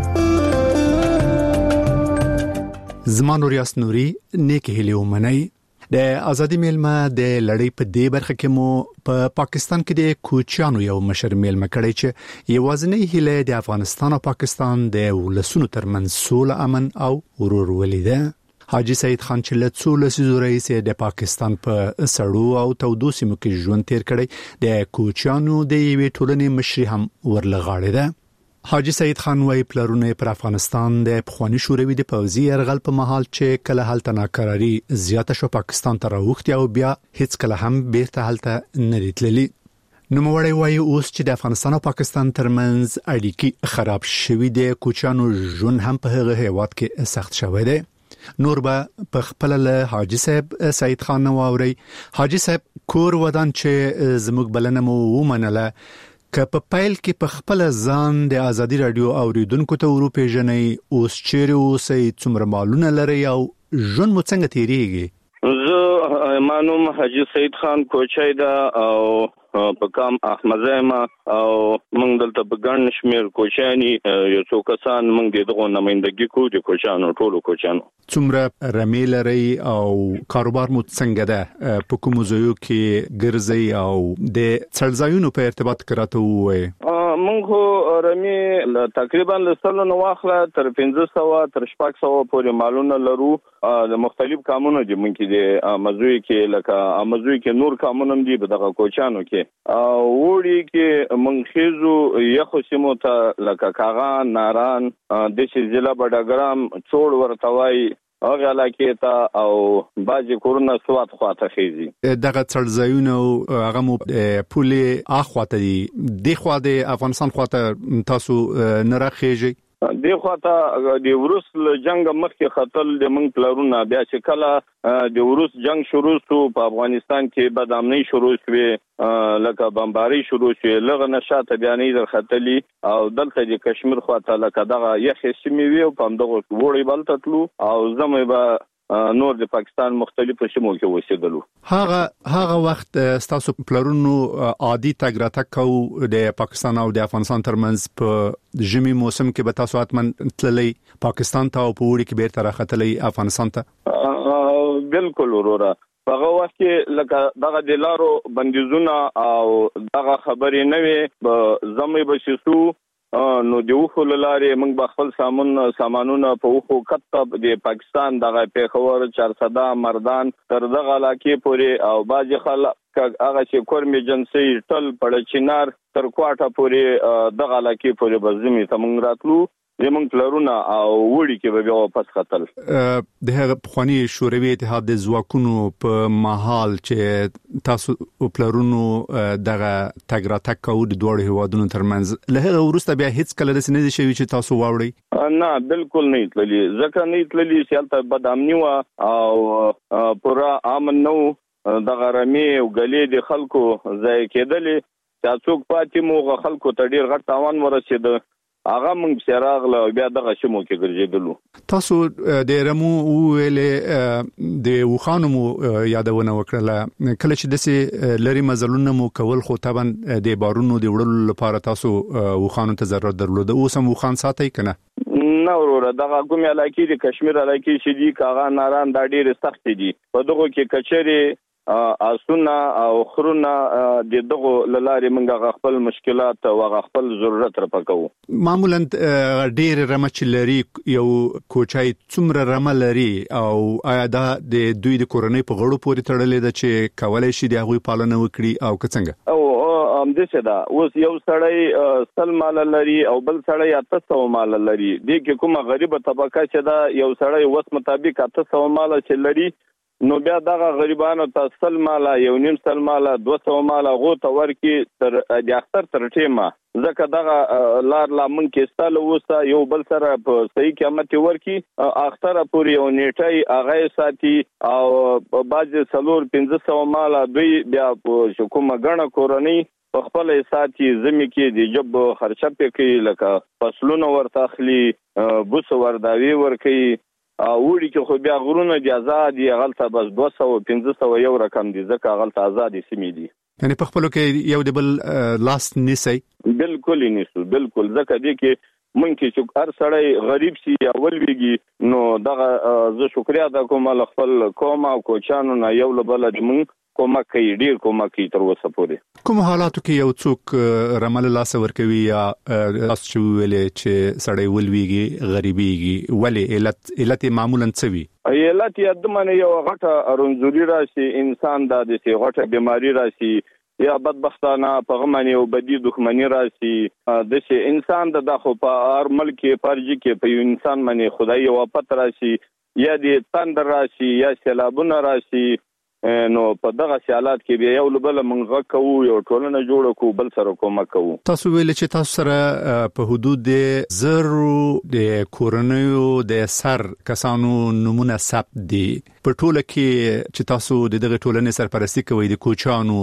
Speaker 18: زمانو ریاست نوري نیک هلیو منی د ازادي میلمه د لړۍ په دې برخه کې مو په پاکستان کې د کوچیانو یو مشر میلمه کړی چې یوازنی هیله د افغانستان او پاکستان د ولسونو ترمنځ سوله، امن او ورورولي ده. حاجی سید خان چې له څو لسیزو رئیس د پاکستان په سړو او تودو سیمو کې ژوند تیر کړی، د کوچیانو د یوې ټولنې مشري هم ورلغاړې ده. حاجی سید خان وايي پلرونه پر افغانستان د پخوانی شوروي د پوځي يرغل په محل چې کله هلته ناکراری زیاته شو پاکستان ته راوختي او بیا هیڅ کله هم بیرته هلته نه راتللی. نوموړی وايي اوس چې د افغانستان او پاکستان ترمنځ اړیکې خراب شوې دي، کوچیانو ژوند هم په هغه هیواد کې سخت شوی دی. نور به په خپل له حاجی صاحب سید خان نواوري. حاجی صاحب کور ودان چې زموږ بلنه مو ومنله، که په پایل کې په خپل ځان د ازادي رادیو اوریدونکو ته ورو پیژنې، اوس چیرې اوسئ، څومره مالونه لرئ او ژوند مو څنګه تیریږي؟
Speaker 7: زه مانوم حاجی سید خان کوچای دا او په کام احمدزما او موږ دلته په ګڼ شمیر کوچانی یو څو کسان موږ دغه نمائندګي کوو د کوچانو ټولو کوچانو.
Speaker 18: څومره رمې لري او کاروبار مو څنګه ده؟ په کوم ځایو کې ګرځي او د څړځایونو په ارتباط کراته وای؟
Speaker 7: موږ رمې تقریبا له سلو نو واخله تر 1500 تر 600 پورې مالونه لرو. د مختلف کامونو دي موږ د مزوي کې لکه مزوي کې نور کامونه دي په دغه کوچانو کې وړي کې منخیزو یخو سیمو ته لکه کاغان، ناران، د ضلع بډاګرام، څوړ ورتوي هغه علاقې ته او باجی کورونه سوات خواته خيزي.
Speaker 18: دغه څړځایونه هغه مو پولې اخواته دي، د خوا د افغانستان خواته تاسو نه راخېږي؟
Speaker 7: دی خواته د وروس جنگ مخکې خطل د منګ پلرونه بیا چې کله د وروس جنگ شروع شو په افغانستان کې بدامنۍ شروع شوه، لکه بمباری شروع شوه، لغه نشاته بیانې در خطلی او دلته د کشمیر خواته لکه دغه یخ سیمې وی او په دغه وړي بلتتلو او زمې به نور د پاکستان مختلفو سیمو کې اوسېدلو.
Speaker 18: هغه وخت تاسو پلرونو عادي تګ راتګ کو د پاکستان او د افغانستان ترمنځ په ژمي موسم کې به تاسو اتمن تللی پاکستان ته او په وړي کې بیرته راختلی افغانستان ته؟
Speaker 7: بالکل وروره. هغه وخت کې لکه دغه د لارو بندیزونه او دغه خبرې نه وي، زمې بشیسو نو د وخو لارې موږ به خپل سامانونه په وخو کتب د پاکستان دغه پیښور، چارسده، مردان تر دغه علاقې پورې او باج خلک هغه چې کورمي جنسي ټل پړ چینار تر کوټه پورې دغه علاقې پورې بزمي تمنګ راتلو. زمونږ پلرونه او وړي کې به بیا واپس خطل.
Speaker 18: د هغه پخوانی شوروي اتحاد د ځواکونو په محل چې تاسو پلرونو دغه تګ راتګ کوو د دوه هیوادونو ترمنځ، له هغه وروسته بیا هیڅ کله داسې نه دي شوي چې تاسو واوړئ؟
Speaker 7: نه بالکل نه تللی، ځکه نه تللی چې هلته بد امني وه او پوره امن نه و. دغه رمې او ګلې د خلکو ځای کېدلې چې څوک پاتې مو خلکو ته ډېر غټ تاوان ورسېده، هغه موږ سراغله بیا دغه شمو کې ګرځېدلو.
Speaker 18: تاسو د رمو ویلې د وخانو مو یادونه وکړه، کله چې دسه لري مزلونه مو کول خو طبعا د بارونو د وړلو لپاره تاسو وخانو ته ضرورت درلود، اوس هم وخان ساتي کنه؟
Speaker 7: نه وروره، دغه کومې علاقې د کشمیر علاقې چې دي کاغان، ناران دا ډېر سخت دي، په دغه کې کچري اسونه او خرونه د دغه لارې موږ خپل مشکلات او خپل ضرورت رپکو.
Speaker 18: معمولا ډېر رمچ لري، یو کوچای څومره رم لري او آیا دا د دوی د کورنۍ په غړو پورې تړلې ده چې کولای شي د هغوی پالنه وکړي او که څنګه؟
Speaker 7: او همدې ده، اوس یو سړی 100 مال لري او بل سړی 800 مال لري، د کې کومه غریبه طبقه چې دا یو سړی وس مطابق 800 مال چې لري، نو بیا دغه غریبانو ته 100 مال، 1.5 مال، 200 مال غوته ورکی تر د اختر تر ټیمه، ځکه دغه لار لا مونږ کې ستاله وسه یو بل سره په صحیح قیمت ورکی اختر پورې یو نیټي هغه ساتي او باج 400-500 مال دوی بیا په کومه غنه کورنۍ په خپل ساتي زمي کې د جب خرچه پکې لکه فصلونه ورته اخلي، بوس ورداوي ورکی وړي کې خو بیا غرونه دي آزاد دي، غلطه بس 200-500 یو رقم دي، ځکه غلطه آزاد سیمې دي.
Speaker 18: یعنی په خپل کې یو د بل لاس نیسي؟
Speaker 7: بالکل نیسو، بالکل، ځکه دي کې مونږ چې هر سړی غریب سي یا ولويږي نو دغه زه شکریا د کوم خپل قوم او کوچانو نه یو بل د مونږ کومک کوي ډیر کومک کوي تر اوسه پورې
Speaker 18: کوم حالاتو کې یو څوک رمل لاس ورکوي یا تاسو چې ویلې چې سړی ولويږي غریبيږي ولې علت معمولا څه وي
Speaker 7: علت یې د منه یو غټه رنځوري راشي انسان د دې غټه بیماری راشي یا بدبختانه په غمنه او بدی دښمنی راشي د شي انسان د خو په هر ملک پرځي کې په انسان باندې خدای واپت راشي یا د تندر راشي یا سیلابونه راشي نو په دغه حالات کې به یو بل منغه کوو یو ټولنه جوړ کو بل سره کومک کوو
Speaker 18: تاسو ویل چې تاسو سره په حدود د زرو د کورونیو د سر کسانو نمونه ثبت دي په ټوله کې چې تاسو دغه ټولنې سرپرستی کوي د کوچانو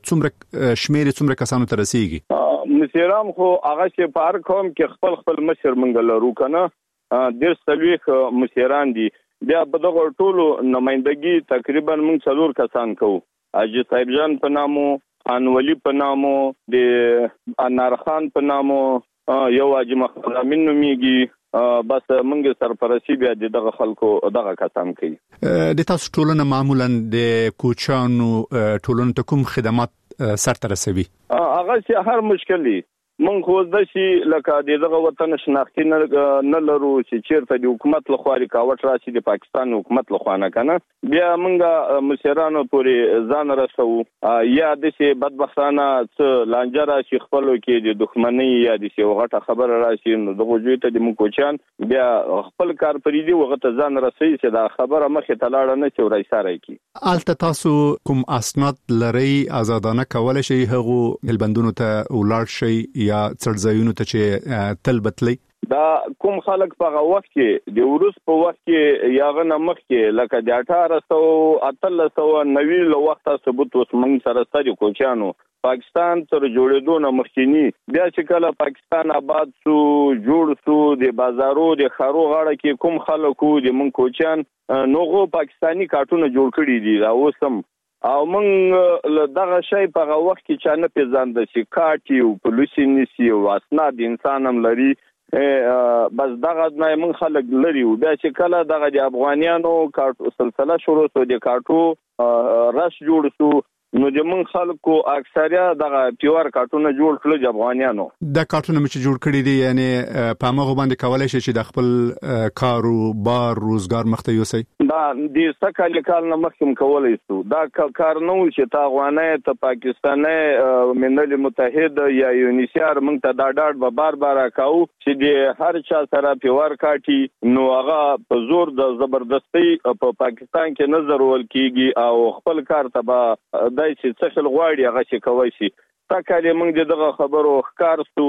Speaker 18: څومره کسانو ته رسیږي
Speaker 7: مسیرام خو هغه چې په هر قوم کې خپل مشر منګل لرو کنه ډیر سلويخ مسیران دي بیا په دغه ټولو نمائندګي تقریبا موږ 4 کسان کوو اجي صاحب جان په نامو انولي په نامو د انار خان په نامو یو اجي مخامین نوميږي بس موږ سرپرستی بیا دغه خلکو دغه کسان کوي
Speaker 18: د تاسو ټولنه معمولا د کوچانو ټولنه ته کوم خدمات سره رسوي
Speaker 7: هغه چې هر مشکل دی من خو د شي لکه دغه وطن شناختی نه لرو چې چیرته د حکومت لخوا ریکاوټ راشي د پاکستان حکومت لخوا نه کنه بیا موږ مشرانو پورې ځان رسو یا د شي بدبختانه څه لانجه راشي خپلو کې د دښمنۍ یا د شي وغټه خبر راشي نو دغه جوړ ته د مو کوچان بیا خپل کار پرې دی وغته ځان رسي چې دا خبره مخه تلاړه نه چې ورای سره کی
Speaker 18: الته تاسو کوم اسناد لري آزادانه کول شي هغه هلبندونو ته ولاړ شي یا څړځایونو ته چې تل بتلی
Speaker 7: دا کوم خلک په وخت کې د ورس په وخت کې یاغه نمخ کې لکه د 1890 له وخت ثبوت اوس موږ سره ستاسو کوچانو پاکستان تر جوړېدو نه مخکینی بیا چې کله پاکستان آباد سو جوړ سو د بازارو د خارو غاړه کې کوم خلکو د مونږ کوچان نوغو پاکستانی کارتونه جوړ کړی دي دا اوسم او موږ دغه شی په وخت کې چانه پیژاند چې کاټي او پولیسي نسی او اسناد انسان هم لري بس دغه نه موږ خلک لري او بیا چې کله دغه د افغانانو کارتو سلسله شروع شو د کارتو راش جوړ شو نو د من خلکو اکثریا دغه پیور کارتونه جوړ کړل د افغانانو
Speaker 18: د کارتونه چې جوړ کړی دي یعنی په هغه باندې کولای شي چې د خپل کاروبار روزګار مخته یوسي
Speaker 7: دا د سکهال کال نه مخکې کولای شو دا کار نه و چې تا افغانای ته پاکستاني ملل متحد یا یونیسیار موږ ته دا ډاډ بار کاو چې د هر چا سره پیور کاټي نو هغه په زور د زبردستی په پاکستان کې نظر ول کیږي او خپل کار ته دای چې څخل غواړي هغه چې کوي شي تاکه موږ دغه خبرو ښکار سو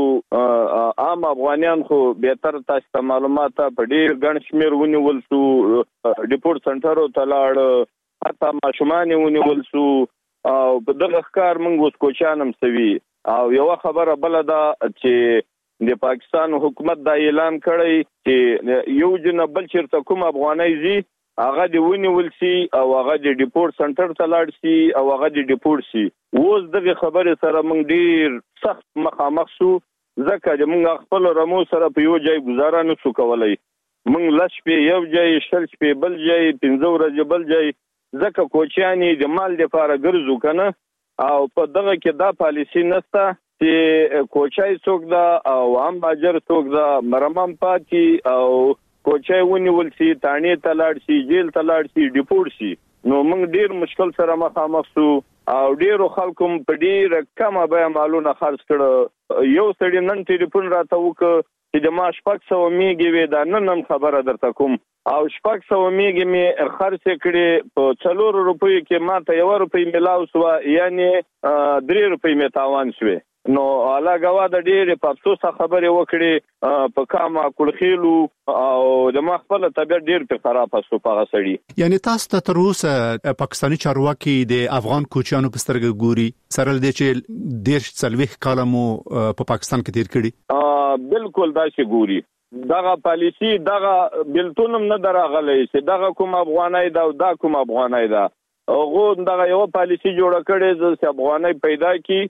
Speaker 7: عام افغانان خو به تر تاسو معلومات په ډیر ګڼ شمیر ونیول سو ډیپورت سنټر ته لاړ حتی ماشومان ونیول سو او په دغه ښکار موږ اوس کوچانم سوي او یو خبره بل ده چې د پاکستان حکومت دا اعلان کړی چې یو جن بل چیرته کوم افغانای زی هغه دی ونیول شي او هغه د ډیپورت سنټر ته لاړ شي او هغه د ډیپورت شي اوس دغه خبره سره موږ ډیر سخت مخامخ شو ځکه چې موږ خپل رمو سره په یو ځای گزاره نه شو کولای موږ لښ په یو ځای شل په بل ځای 15 ورځې بل ځای ځکه کوچیانی د مال لپاره ګرځو کنه او په دغه کې دا پالیسی نشته چې کوچای څوک دا او عام باجر څوک دا مرمم پاتې او کوچای ونیول شي تانه تلاړ شي جیل تلاړ شي ډیپورت شي نو موږ ډیر مشکل سره مخامخ شو او ډیرو خلکو په ډیر کمه به مالونه خرج کړ یو سړی نن ټلیفون راته وکړ چې د ما شپږ 100 میږي وې دا نن خبره درته کوم او شپږ 100 میږي می خرج کړي په 4 روپۍ کې ماته 1 روپۍ ملاو شو یعنی 3 روپۍ می تاوان شوه نو علاوه د ډېر په افسوس خبره وکړي په کاما کړخیلو او د مخبل طبيعت ډېر په خراب شو په غسړي
Speaker 18: یعنی تاسو ته تر اوسه پاکستانی چارواکي د افغان کوچانو په سترګه ګوري سره د چې ډېر څلويخ کالمو په پاکستان کې تیر کړي
Speaker 7: بالکل دا چې ګوري دغه پالیسی دغه بلتونم نه دراغلی چې دغه کوم افغانای دا کوم افغانای دا هغه دغه یو پالیسی جوړ کړي چې افغانای پیدا کی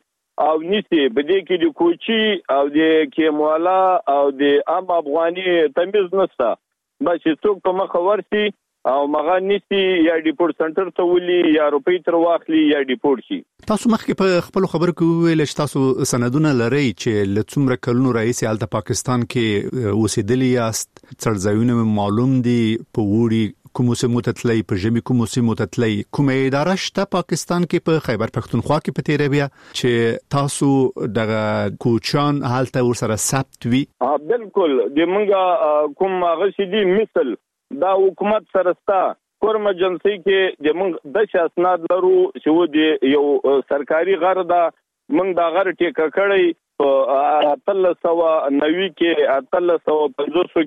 Speaker 7: او نيسي بده کې د کوچي او د کیموالا او د عام افغاني تمیز نشته بس څوک په مخ ورسي او مغه نيسي یا ډیپورت سنټر ته ولي یا روپی تر واخلي یا ډیپورت شي.
Speaker 18: تاسو مخکې په خپل خبرو کې ویل چې تاسو سندونه لري چې لڅومره کلونو رئیس الته پاکستان کې اوسېدلی یاست څرځایونه معلوم دي په وړي کوم څه متتلې په ژمي کوم څه متتلې کومه اداره شته پاکستان کې په خیبر پختونخوا کې په تیرې بیا چې تاسو دغه کوچان حالت ورسره ثبت وي.
Speaker 7: بالکل د منګه کوم غشدي مثل دا حکومت سرستا کورم ایجنسی کې د موږ د اسناد لرو چې و د یو سرکاري غر دا موږ دا غر ټیکه کړی په 1390 کې 1350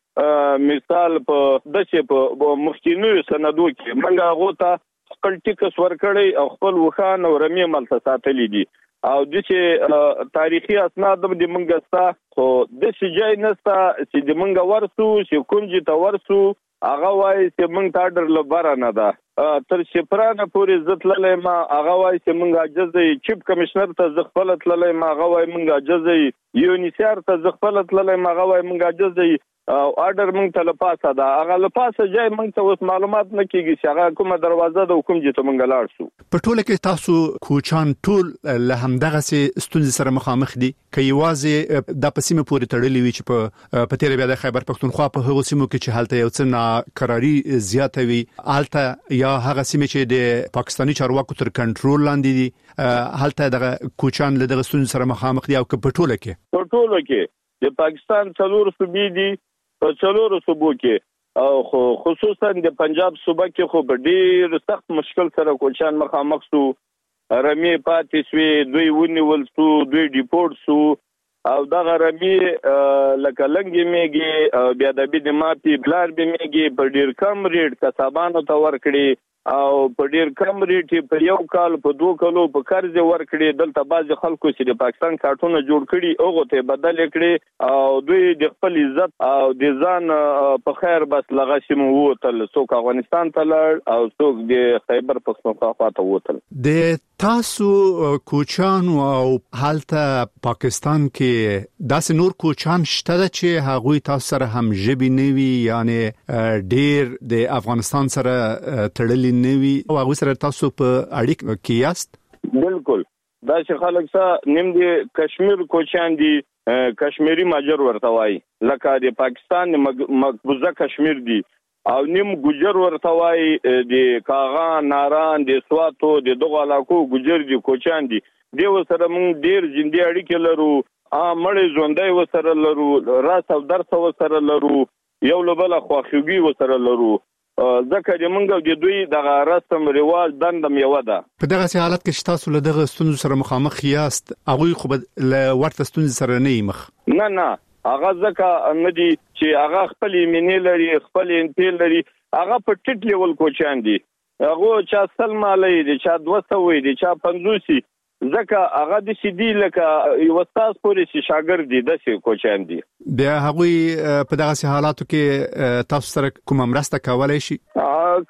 Speaker 7: کې مثال په دشه په مخکینو سندو کې موږ هغه ته خپل ټیکس ورکړی او خپل وخان او رمي ملته ساتلې دي او د چې تاریخي اسناد د منګستا خو د شجای نستا چې د منګ ورسو چې کونجي ته ورسو هغه وای چې موږ ته ډر لبره نه ده تر شپرانه پورې عزت للای ما هغه وای چې موږ اجازه چیف کمشنر ته زغفلت للای ما هغه وای موږ اجازه یونیسیار ته زغفلت للای ما هغه وای موږ اجازه او آرډر موږ ته لپاسه ده هغه لپاسه ځای موږ ته اوس معلومات نه کیږي چې هغه کومه دروازه د حکومت ته موږ لاړ شو.
Speaker 18: په ټوله کې تاسو کوچان ټول له همدغه ستونزې سره مخامخ دي کې یوازې د پسیمه پورې تړلې وي چې په تیرې بیا د خیبر پختونخوا په هغو سیمو کې چې حالت یو څه ناقراری زیاته وي حالت یا هغه سیمه چې د پاکستاني چارواکو تر کنټرول لاندې دي حالت دغه کوچان له دغه ستونزې سره مخامخ دي او په ټوله
Speaker 7: کې د پاکستان څلور صوبې دي په څلورو صوبو کې او خصوصا د پنجاب صوبه کې خو ډېر سخت مشکل سره کوچان مخامخ سو رمي پاتې شوی دوی ونیول سو دوی ډیپورت سو او دغه رمي لکه لنګي میږي بیا د بي د ماپي بلار به میږي په ډېر کم ریټ کسبانو ته ورکړي او په ډېر کم ریټ په یو کال په 2 کالو په قرض ورکړي دلته باز خلکو چې د پاکستان کارتونه جوړ کړي هغه ته بدل کړي او دوی د خپل عزت او د ځان په خیر بس لغه شمو وتل څوک افغانستان ته لړ او څوک د خیبر پختونخوا ته وتل.
Speaker 18: د تاسو کوچان او حالت پاکستان کې داسې نور کوچان شته چې هغوی تاسو سره هم ژبې نوي یعنی ډېر د افغانستان سره تړلي نوي او هغه سره تاسو په اړیکه کې یاست؟
Speaker 7: بالکل دا چې خلک سره نیم دي کشمیر کوچان دي کشمیری ماجر ورته وای لکه د پاکستان مقبوضه کشمیر دي او نیم ګجر ورته وای د کاغان ناران د سواتو د دغه علاقو ګجر دي کوچان دي د وسره مونږ ډیر ژوندۍ اړیکې لرو مړې ژوندۍ وسره لرو راس او درس وسره لرو یو لبل خواخوږي وسره لرو ځکه چې موږ د دوی دغه رسم رواج دندم یو ده.
Speaker 18: په دغه حالت کې تاسو له دغه ستونزو سره مخامخ یاست هغه خو له ورته ستونزې سره نه مخ
Speaker 7: نه هغه ځکه نه دي چې هغه خپل مینې لري خپل انتل لري هغه په ټیټ لیول کوچان دي هغه چا سلمالي دي چا 200 وي دي چا 50 ځکه هغه د سیدی لکه یو استاد پورې چې شاګرد دي د کوچان دي
Speaker 18: بیا هغه په دغه حالاتو کې تاسو سره کوم مرسته کولای شي
Speaker 7: هغه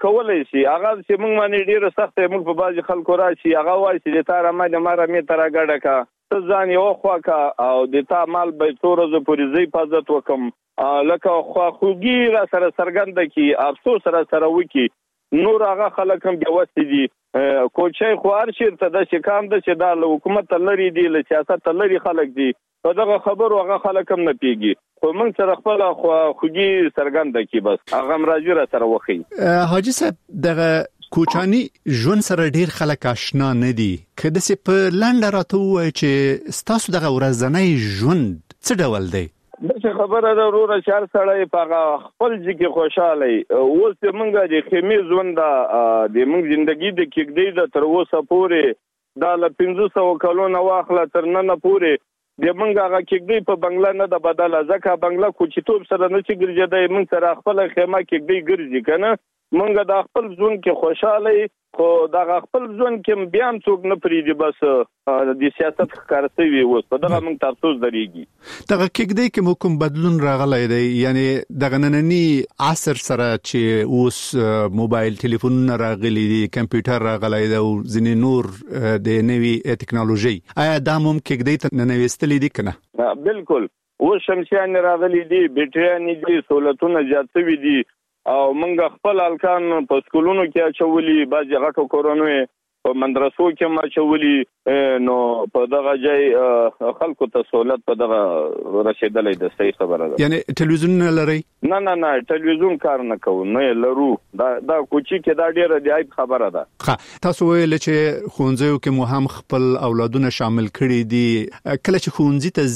Speaker 7: چې موږ باندې ډیره سخت موږ په بازي خلکو راشي هغه وایي چې تاره ماره می تر غړډه کا ته ځان یو خواکا او د تا مال به څورزه پورې زی حفاظت وکم لکه خوږی را سره سرګند کی افسوس سره وکی نور هغه خلک هم بيوستي دي کوچای خو ارشیر ته د شکام د چې د حکومت لري دي له سیاست لري خلک دي په دغه خبرو هغه خلک هم نه پیږي خو موږ سره خپل خوږی سرګند کی بس هغه راځي را سره وخی.
Speaker 18: حاجی صاحب دغه کوچانی ژوند سره ډیر خلک آشنا نه دي کله چې په لنډ راته وای چې تاسو دغه ورځنی ژوند څه ډول دی؟
Speaker 7: دغه خبره د وروره شهر سره په خپل ځکه خوشاله اوس موږ د خیمه ژوند د موږ ژوندۍ د کېږدۍ د تر اوسه پورې د 1500 کلونو واخله تر نن پورې د موږ هغه کېږدۍ په بنگلا نه د بدله ځکه بنگلا کوچیتوب سره نه چې ګرځي د موږ سره خپل خیمه کېږدۍ ګرځي کنه موږ د خپل ژوند کې خوشاله خو دا خپل ځون کې بیا هم څوک نه پریږدي بس د سیاست ښکارته وي اوس په دغه موږ تاسو درېږي
Speaker 18: دغه کېږدي کې مو کوم بدلون راغلی دی یعنی دغه نننی عصر سره چې اوس موبایل ټلیفونونه راغلي دي کمپیوټر راغلی دی او ځینې نور د نوي ټکنالوژي آیا دا هم کېږدي ته ننويستلې دي کنه
Speaker 7: بالکل و شمسیان راغلي دي بیټریان دي سہولتونه زیات شوي دي او موږ خپل الکان په سکولونو کې اچولي بعضي غټو کورونو په مدرسو کې ما چولي نو په دغه ځای خلکو ته سہولت په دغه رسیدلې ده صحیح خبره ده
Speaker 18: یعنی ټلویزیون نه لري
Speaker 7: نه ټلویزیون کار نه کوو نه لرو دا کوچی کې دا ډیره دی خبره ده
Speaker 18: ښه تاسو ویل چې خونځو کې مو هم خپل اولادونه شامل کړي دي کله چې خونځي ته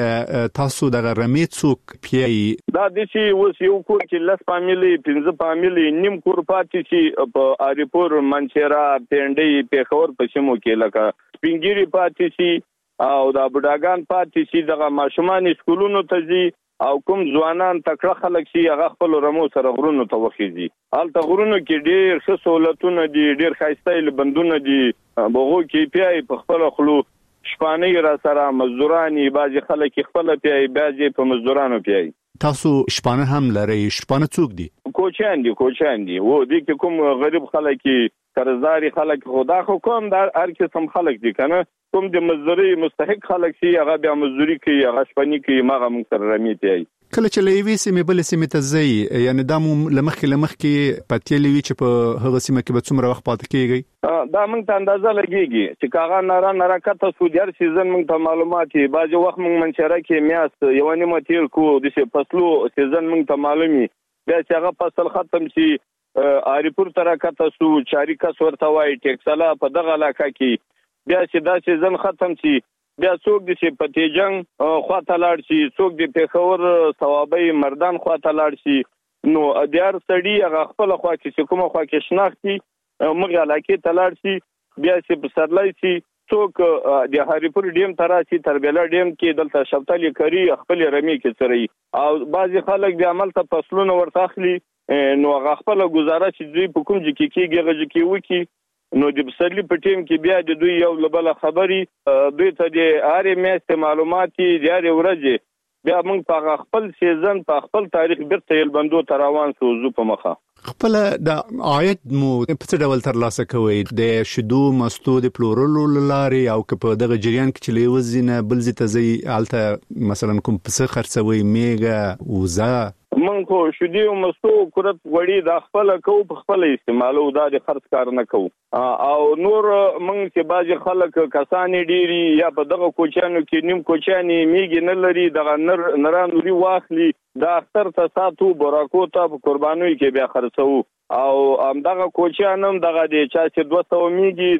Speaker 18: زی تاسو دغه رمې څوک پیي
Speaker 7: دا د چې اوس یو کور کې لس فامیلی 15 فامیلی نیم کور پاتې شي په اریپور منچرا پنډي پیښور په سیمو کې لکه سپینګيري پاتې شي او دا بډاګان پاتې شي دغه ماشومان سکولونو ته ځي او کوم ځوانان تکړه خلک شي هغه خپل رمو سره غرونو ته وخیږي الته غرونو کې ډېر ښه سہولتونه دي ډېر ښایسته بندونه دي بغو کې پیای په خپل خلو شپانې را سره مزدورانی بعضي خلک خپل پیای بعضي په مزدورانو پیای
Speaker 18: تاسو شپانه هم لري شپانه څوک دي
Speaker 7: کوچان دي و دي کې کوم غریب خلک قرضداري خلک خدا خو کوم د هر قسم خلک دي کنه کوم د مزدوري مستحق خلک شي هغه بیا مزدوري کوي هغه شپنی کوي ماغه موږ سره رمي پیي
Speaker 18: کله چې لوي سیمه بل سیمه ته ځي یعنی د لمخ کې پاتې لوي چې په هغه سیمه کې به څومره وخت پاتې کیږي
Speaker 7: دا موږ ته اندازه لګيږي چې کاغه نارا کته سودیار سیزن موږ ته معلومات دی بعض وخت موږ منشره کې میاس یو نیمه تیر کو د فصلو سیزن موږ ته معلومي بیا چې هغه فصل ختم شي اریپور ترکته سو چاري کس ورته وای ټیکسلا په دغه علاقه کې بیا چې دا سیزن ختم شي بیا څوک د چې پتیجنګ خواته لاړ شي څوک د پیښور ثوابي مردان خواته لاړ شي نو دیار سړی هغه خپل خوا کې کومه خوا کې شناختي مغه علاقه ته لاړ شي بیا چې بسرلای شي څوک د هریپور ډیم تراشي تربیلا ډیم کې دلته شپتالي کری خپل رمي کې سره او بعضي خلک د عمل ته فصلونه ورته اخلي نو هغه خپل گزارش چې په کوم ځکه کې غږ کې وکی نو د بسرلی په ټیم کې بیا د دوی یو لبل خبري دوی ته د اره مېست معلوماتي د اره ورځې بیا موږ په خپل سیزن په خپل تاریخ بیرته یل بندو تراوان سوزو په مخه
Speaker 18: خپل د عاید مو په څه ډول ترلاسه کوي د شیدو مستو د پلورلو لاري او په دغه جریان کې چې لوزینه بل زیته زی الته مثلا کوم څه خرڅوي میګه وزه
Speaker 7: من کو شدي او مستو کورت وړي د خپل کو په خپل استعمالو د خرڅ کار نه کو او نور من چې باج خلک کسانې ډيري یا په دغه کوچانو کې نیم کوچاني میګ نه لري دغه نرانوري واخلي د اختر ته ساتو براکو ته قربانوي کې بیا خرڅو او دغه کوچانم دغه د چا چې 200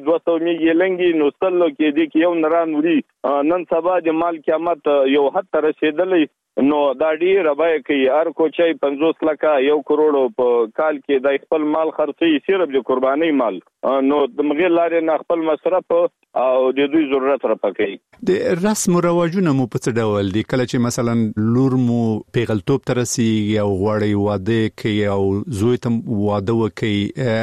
Speaker 7: میګي لنګي نو سلو کې دي کې یو نرانوري نن سبا د مال قیامت یو حد تر رسیدلې نو دا ډیر ربای کوي هر کوچای 50 لک 1 کروڑ په کال کې د خپل مال خرڅي صرف د قرباني مال نو د مغیر لارې نه خپل مصرف او د دوی ضرورت را پکې
Speaker 18: د رسم او رواجونه مو په څه ډول دي کله چې مثلا لور مو پیغلتوب ترسي او غوړی واده کوي او زوی ته واده وکي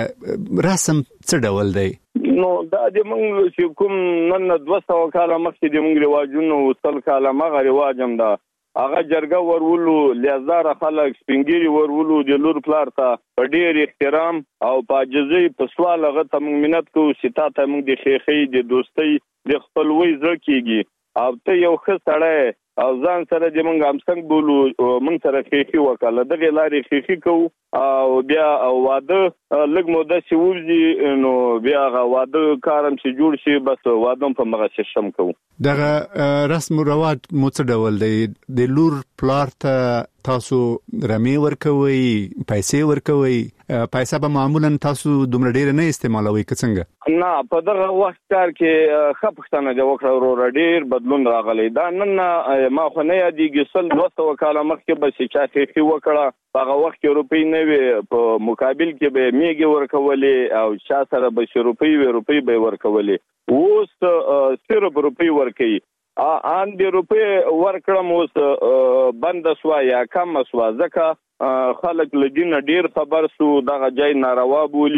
Speaker 18: رسم څه ډول دی
Speaker 7: نو دا د موږ چې کوم نن 200 کاله مخکې د موږ رواجونه وصل کاله مغه رواجم دا هغه جرګه ورولو لیازار خلک سپینګيري ورولو د لور پلار ته په ډېر احترام او په عجزي په سوال هغه ته موږ مننت کوو چې تا ته موږ د خېخې د دوستۍ د خپلوي زړه کېږي او ته یو ښه سړی او ځان سره د موږ هم څنګه بولو موږ سره خېخې وکړه دغه لارې خېخې کوو او بیا واده لږ موده چې وځي نو بیا واده کارم چې جوړ شي بس واده په مغه شم کوو
Speaker 18: دغه رسم او رواج مو څه ډول دی د لور پلار ته تاسو رمي ورکوي پیسې ورکوي پیسې به معمولا تاسو دومره ډیر نه استعمالوي څنګه
Speaker 7: نه په دغه وخت کار کې خپښتنه د وکړو ډیر بدلون راغلی دا نن ما خو نه یادېږي سل 200 کاله مخکې به چې چا خېخې وکړه هغه وخت کې روپۍ نه وي په مقابل کې به میګي ورکولې او چا سره به روپۍ به ورکولې اوس صرف روپۍ ورکوي ان د روپۍ ورکړم اوس بند سوا یا کم سوا ځکه خلک لدین ډیر خبر سو دغه ځای ناروا بولی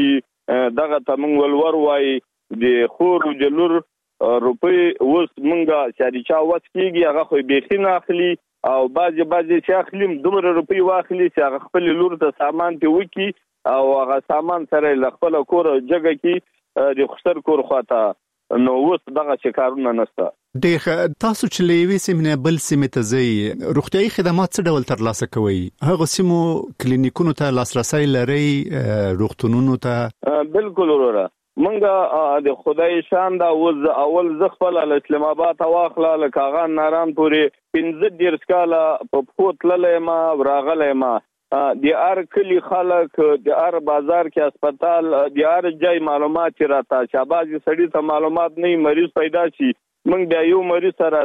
Speaker 7: دغه تمنګ ولور وای د خور او د لور روپی اوس مونږه شریچا وڅ کیږي هغه خو به نه اخلي او بعضی چې اخلیم دومره روپی واخلي چې هغه خپل لور ته سامان ته وکی او هغه سامان سره لخپل کور جګه کی د خسر کور خواته نو اوس دغه شکارونه نشته
Speaker 18: د تاسو چې لوي سیمه بل سیمه ته زی روغتيایي خدمات څه ډول ترلاسه کوي هغه سیمو کلینیکونو ته لاسرسي لري روغتونونو ته
Speaker 7: بالکل وروره منګه د خدای شان دا اول زخپل اسلام آباد واخله لکاغان ناران پورې 15 کاله په فوت للې ما وراغلې ما د ار کلی خلک د ار بازار کې هسپتال د ار جای معلومات راته شاباز سړی ته معلومات نه مریض پیدا شي من بیا یو مریض سره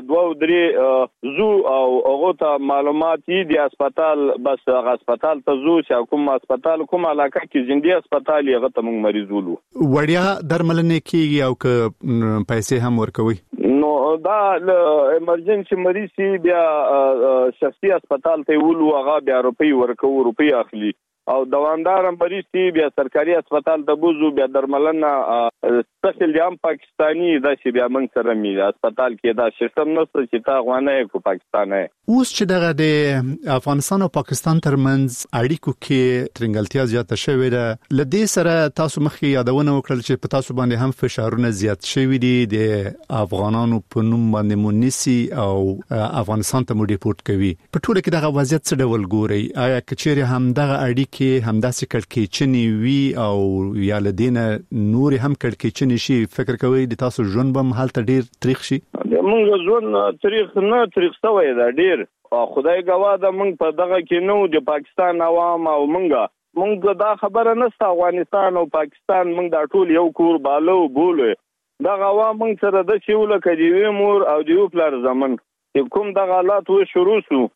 Speaker 7: 2-3 زو او هغه ته معلومات دي د هسپتال بس هغه هسپتال ته زو چې کوم هسپتال کوم علاقه کې زندي هسپتال هغه ته موږ مریضولو
Speaker 18: وړیا درملنه کیږي او که پیسې هم ورکوي
Speaker 7: نو دا ایمرجنسي مریض بیا شخصي هسپتال ته ولو هغه بیا روپی اخلي او دوامدار مریض بیا سرکاري هسپتال ته بوزو بیا درملنه سپیشل یم پاکستانی دا چې بیا موږ سره می هسپتال کې دا سیستم نشته چې تا غوانه کو پاکستان
Speaker 18: اوس چې دغه د افغانستان او پاکستان ترمنځ اړیکو کې ترنګلتیا زیاته شوې ده لدې سره تاسو مخکې یادونه وکړل چې په تاسو باندې هم فشارونه زیات شوي دي د افغانانو په نوم باندې مونیسي او افغانستان ته مو ریپورت کوي په ټوله کې دغه وضعیت څه ډول ګوري آیا کچېره هم دغه اړیکې همداسې کړکېچنې وي او یا لدینه نور هم کړکېچنې شي فکر کوي د تاسو ژوند به حالت ډیر تاریخ شي
Speaker 7: موږ ژوند تاریخ سوی دا ډیر خدای ګواه ده موږ په دغه کې نو د پاکستان عوام او موږ دا خبره نشته افغانستان او پاکستان موږ دا ټول یو کور بالو بوله دا عوام موږ سره د شیوله کوي مور او دیو پلار زمن کوم د حالات و شروع سو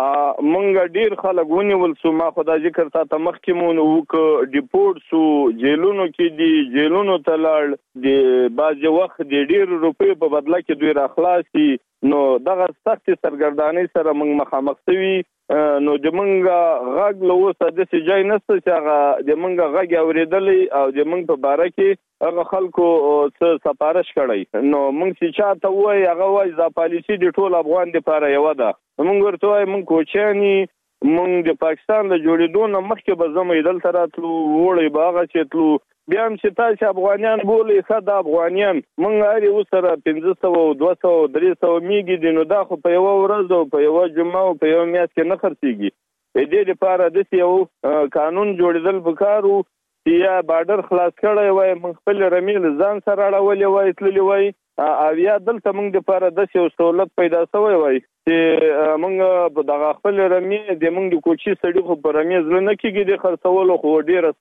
Speaker 7: منګ ډیر خلک ونیول سو ما خدای ذکر ته مخکمون وک ډیپورټ سو جیلونو کې دی جیلونو تلل د باز وخت د ډیر روپې په بدله کې دوی راخلاصي نو دغه سخت سرګردانی سره موږ مخامخ شوي نو د منګه غږ له وسه د سجای نسته چې هغه د منګه غږ اوریدلې او د منګ په باره کې هغه خلکو څه سفارش کړی نو موږ چې چاته وای هغه وای ز پالیسي د ټول افغان لپاره یو ده موږ ورته وای موږ کوچانی موږ د پاکستان له جوړېدو نه مخکې به زموږ دلته راتلو وړي باغ چې تلو بیا هم چې تاسو افغانیان بولې خد افغانیان موږ اړ یو سره 1500 او 200 او 300 میږي د نو دا خو په یو ورځ او په یو جمعه او په یو میاشت کې نه خرڅيږي په دې لپاره د یو قانون جوړېدل وکړو چې یا بارډر خلاص کړی وای موږ خپل رمیل ځان سره اړولې وای تللی وای او یا دلته موږ د لپاره د یو سہولت پیدا شوی وای چې موږ په دغه خپل رمی د موږ د کوچي سړي خو په رمی ځل نه کېږي د خرڅولو خو ډیره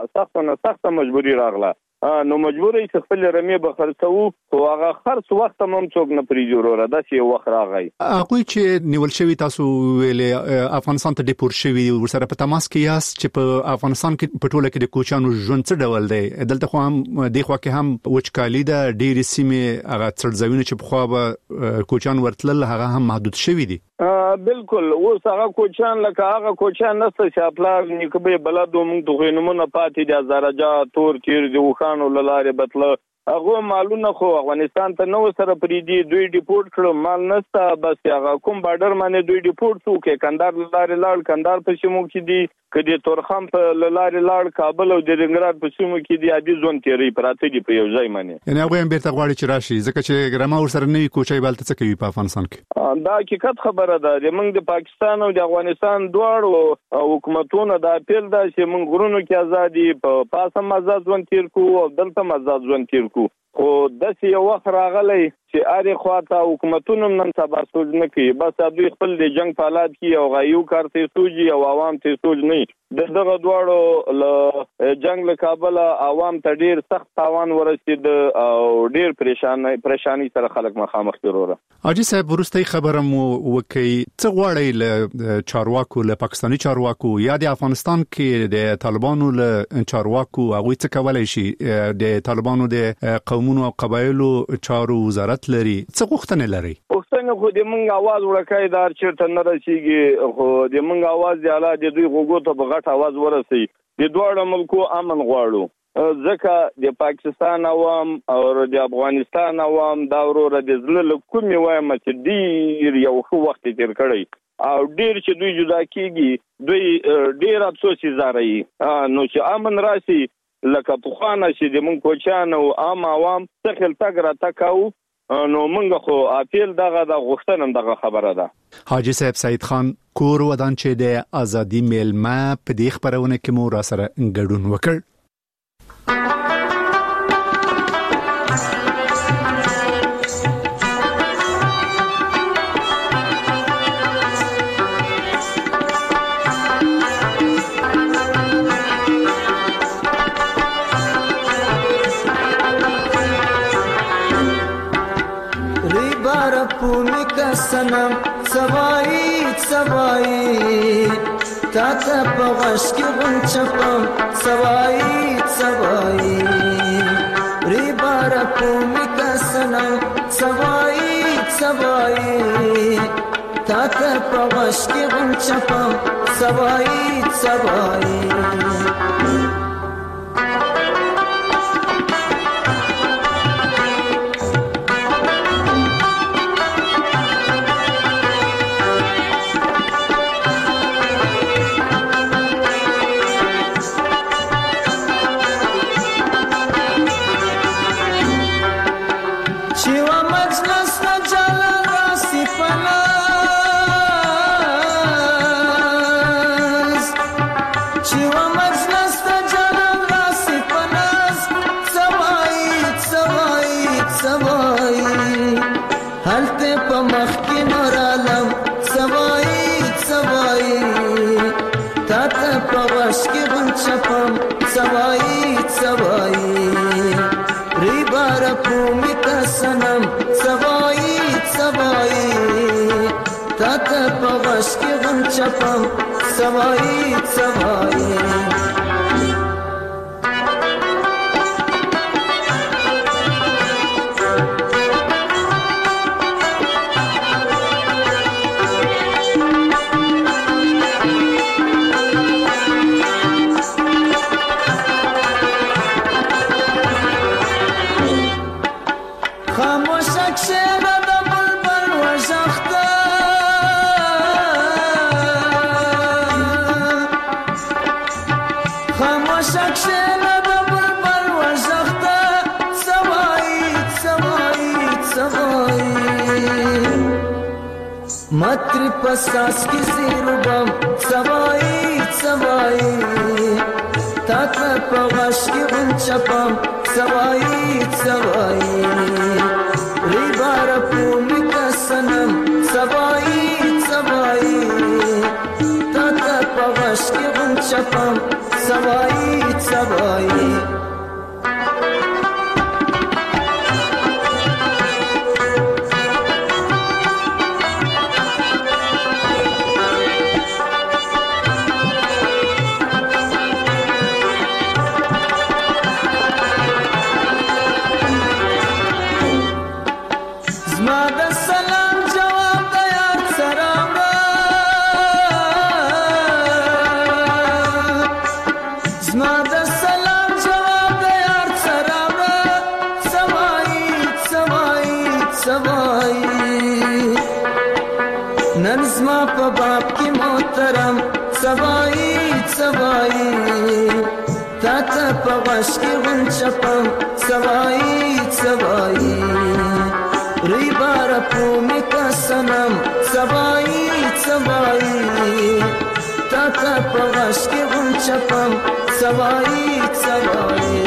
Speaker 7: سخت مجبوری راغله نو مجبورې چې خپل رمی به خرڅو خو هغه خرڅ وخت هم څوک نه پریږدي وروره دا چې وخت راغی
Speaker 18: هغه چې نیول شوی تاسو ویلې افغانستان ته ډیپورټ شوی ورسره په تماس کې یاست چې په افغانستان کې په ټوله کې د کوچانو ژوند څه ډول دی دلته خو هم د خوا کې هم وچکالي ده ډېری سیمې هغه څړځوینه چې په خوا به کوچان ورتلل هغه هم محدود شوی دي
Speaker 7: بالکل اوس هغه کوچان لکه هغه کوچان نسته چې خپل نکبه بلدو موږ ته نمونه پاتې د زراجا تور تیر دی وخانو لاره بتله هغه مالونه خو افغانستان ته نو سره پریدي دوی ډیپورټ کړو مال نسته بس هغه کوم بارډر باندې دوی ډیپورټ شو کې کندهار لاره لاړ کندهار په شمو کې دي کدي تورخم په لاره لاړ کابل او د رنګرات په شمو کې دي عادي ځون تیری پراته دي په یو ځای باندې
Speaker 18: یعنی هغه هم بیرته غواړي چې راشي ځکه چې ګرامه ور سره نوې کوچي بالته څه کوي په افغانستان کې
Speaker 7: دا حقیقت خبره ده چې موږ د پاکستان او د افغانستان دواړو حکومتونو د اپیل ده چې موږ غرونو کې ازادي په پاسه آزاد ځون تیر کو او دلته آزاد ځون تیر کو خو د یو وخت راغلی چې اړ خواته حکومتونو نن سبا سوچ نه کوي بس دوی خپل د جنگ په حالات کې او غيو کارته سوجي او عوام ته سوچ نه دغه دواړو له جنگ له کابل عوام ته ډیر سخت تاوان ورسید او ډیر پریشانی سره خلک مخامخ وروره
Speaker 18: اجي صاحب ورستي خبره مو وکي څه غواړي له چارواکو له پاکستاني چارواکو یا د افغانستان کې د طالبانو له چارواکو هغه څه کولای شي د طالبانو د قومونو او قبایلو چارو وزارت لري څه غوښتنه لري
Speaker 7: غوښتنه خو د مونږ आवाज ورکای دار چیرته نه رسیږي خو د مونږ आवाज دی اعلی د دوی غوګو ته بغټ आवाज ورسي د دوه ملکو امن غواړو ځکه د پاکستان عوام او د افغانستان عوام دا وروره د زړه کومې وایم چې ډیر یو ښه وخت تیر کړی او ډیر چې دوی جدا کیږي دوی ډیر افسوس زاري نو چې امن راسي لکه په خوانه چې د مونږ کوچان او عام عوام څخه تل را تکاو نو مونږ خو اپیل دغه د غوښتنم دغه خبره ده.
Speaker 18: حاجی صاحب سید خان کور ودان چې د ازادي میلمه په دې خبرونه کې مو را سره ګډون وکړ.
Speaker 8: سنم سوایی سوایی تاتا پغش کی غنچپم سوایی سوایی ریبارا پومی کا سنم سوایی سوایی تاتا پغش کی غنچپم سوایی سوایی چپم سوایی سوایی ریبارا پومی کا سنم سوایی سوایی تاتا پغش کی غم چپم سوایی سوایی متری پساس کی زیروبم سوایی سوایی تاتا پغش کی غنچپم سوایی سوایی ریبارا پومی کا سنم سوایی سوایی تاتا پغش کی غنچپم سوایی سوایی پغش کی غنچپم سوایی سوایی ریبارا پومی کا سنم سوایی سوایی تاتا پغش کی غنچپم سوایی سوایی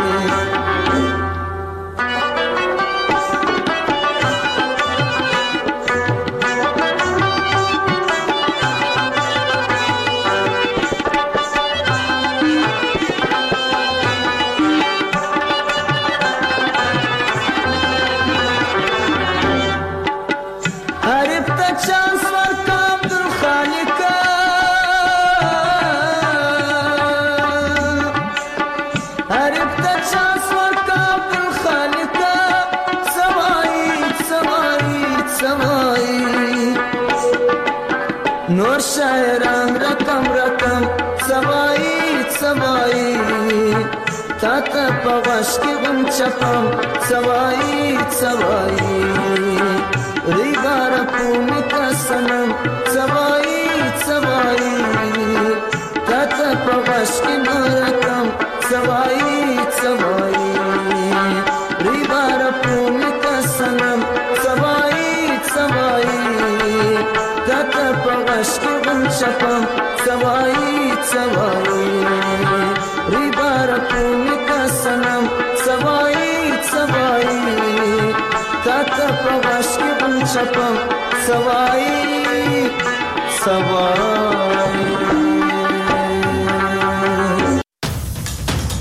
Speaker 8: نور شاعران رقم رقم سوایی سوایی تا تا پغش کی غم چپم سوایی سوایی ریبار پومی کا سنم سوایی سوایی تا تا پغش کی نورکم سوایی سوایی ریبار پومی کا سنم سوایی سوایی تا تا پغش کی غم چپم سوایی سوایی ریبار پومی کا سنم سوایی سوایی تا تا پغش کی غم چپم سوایی سوایی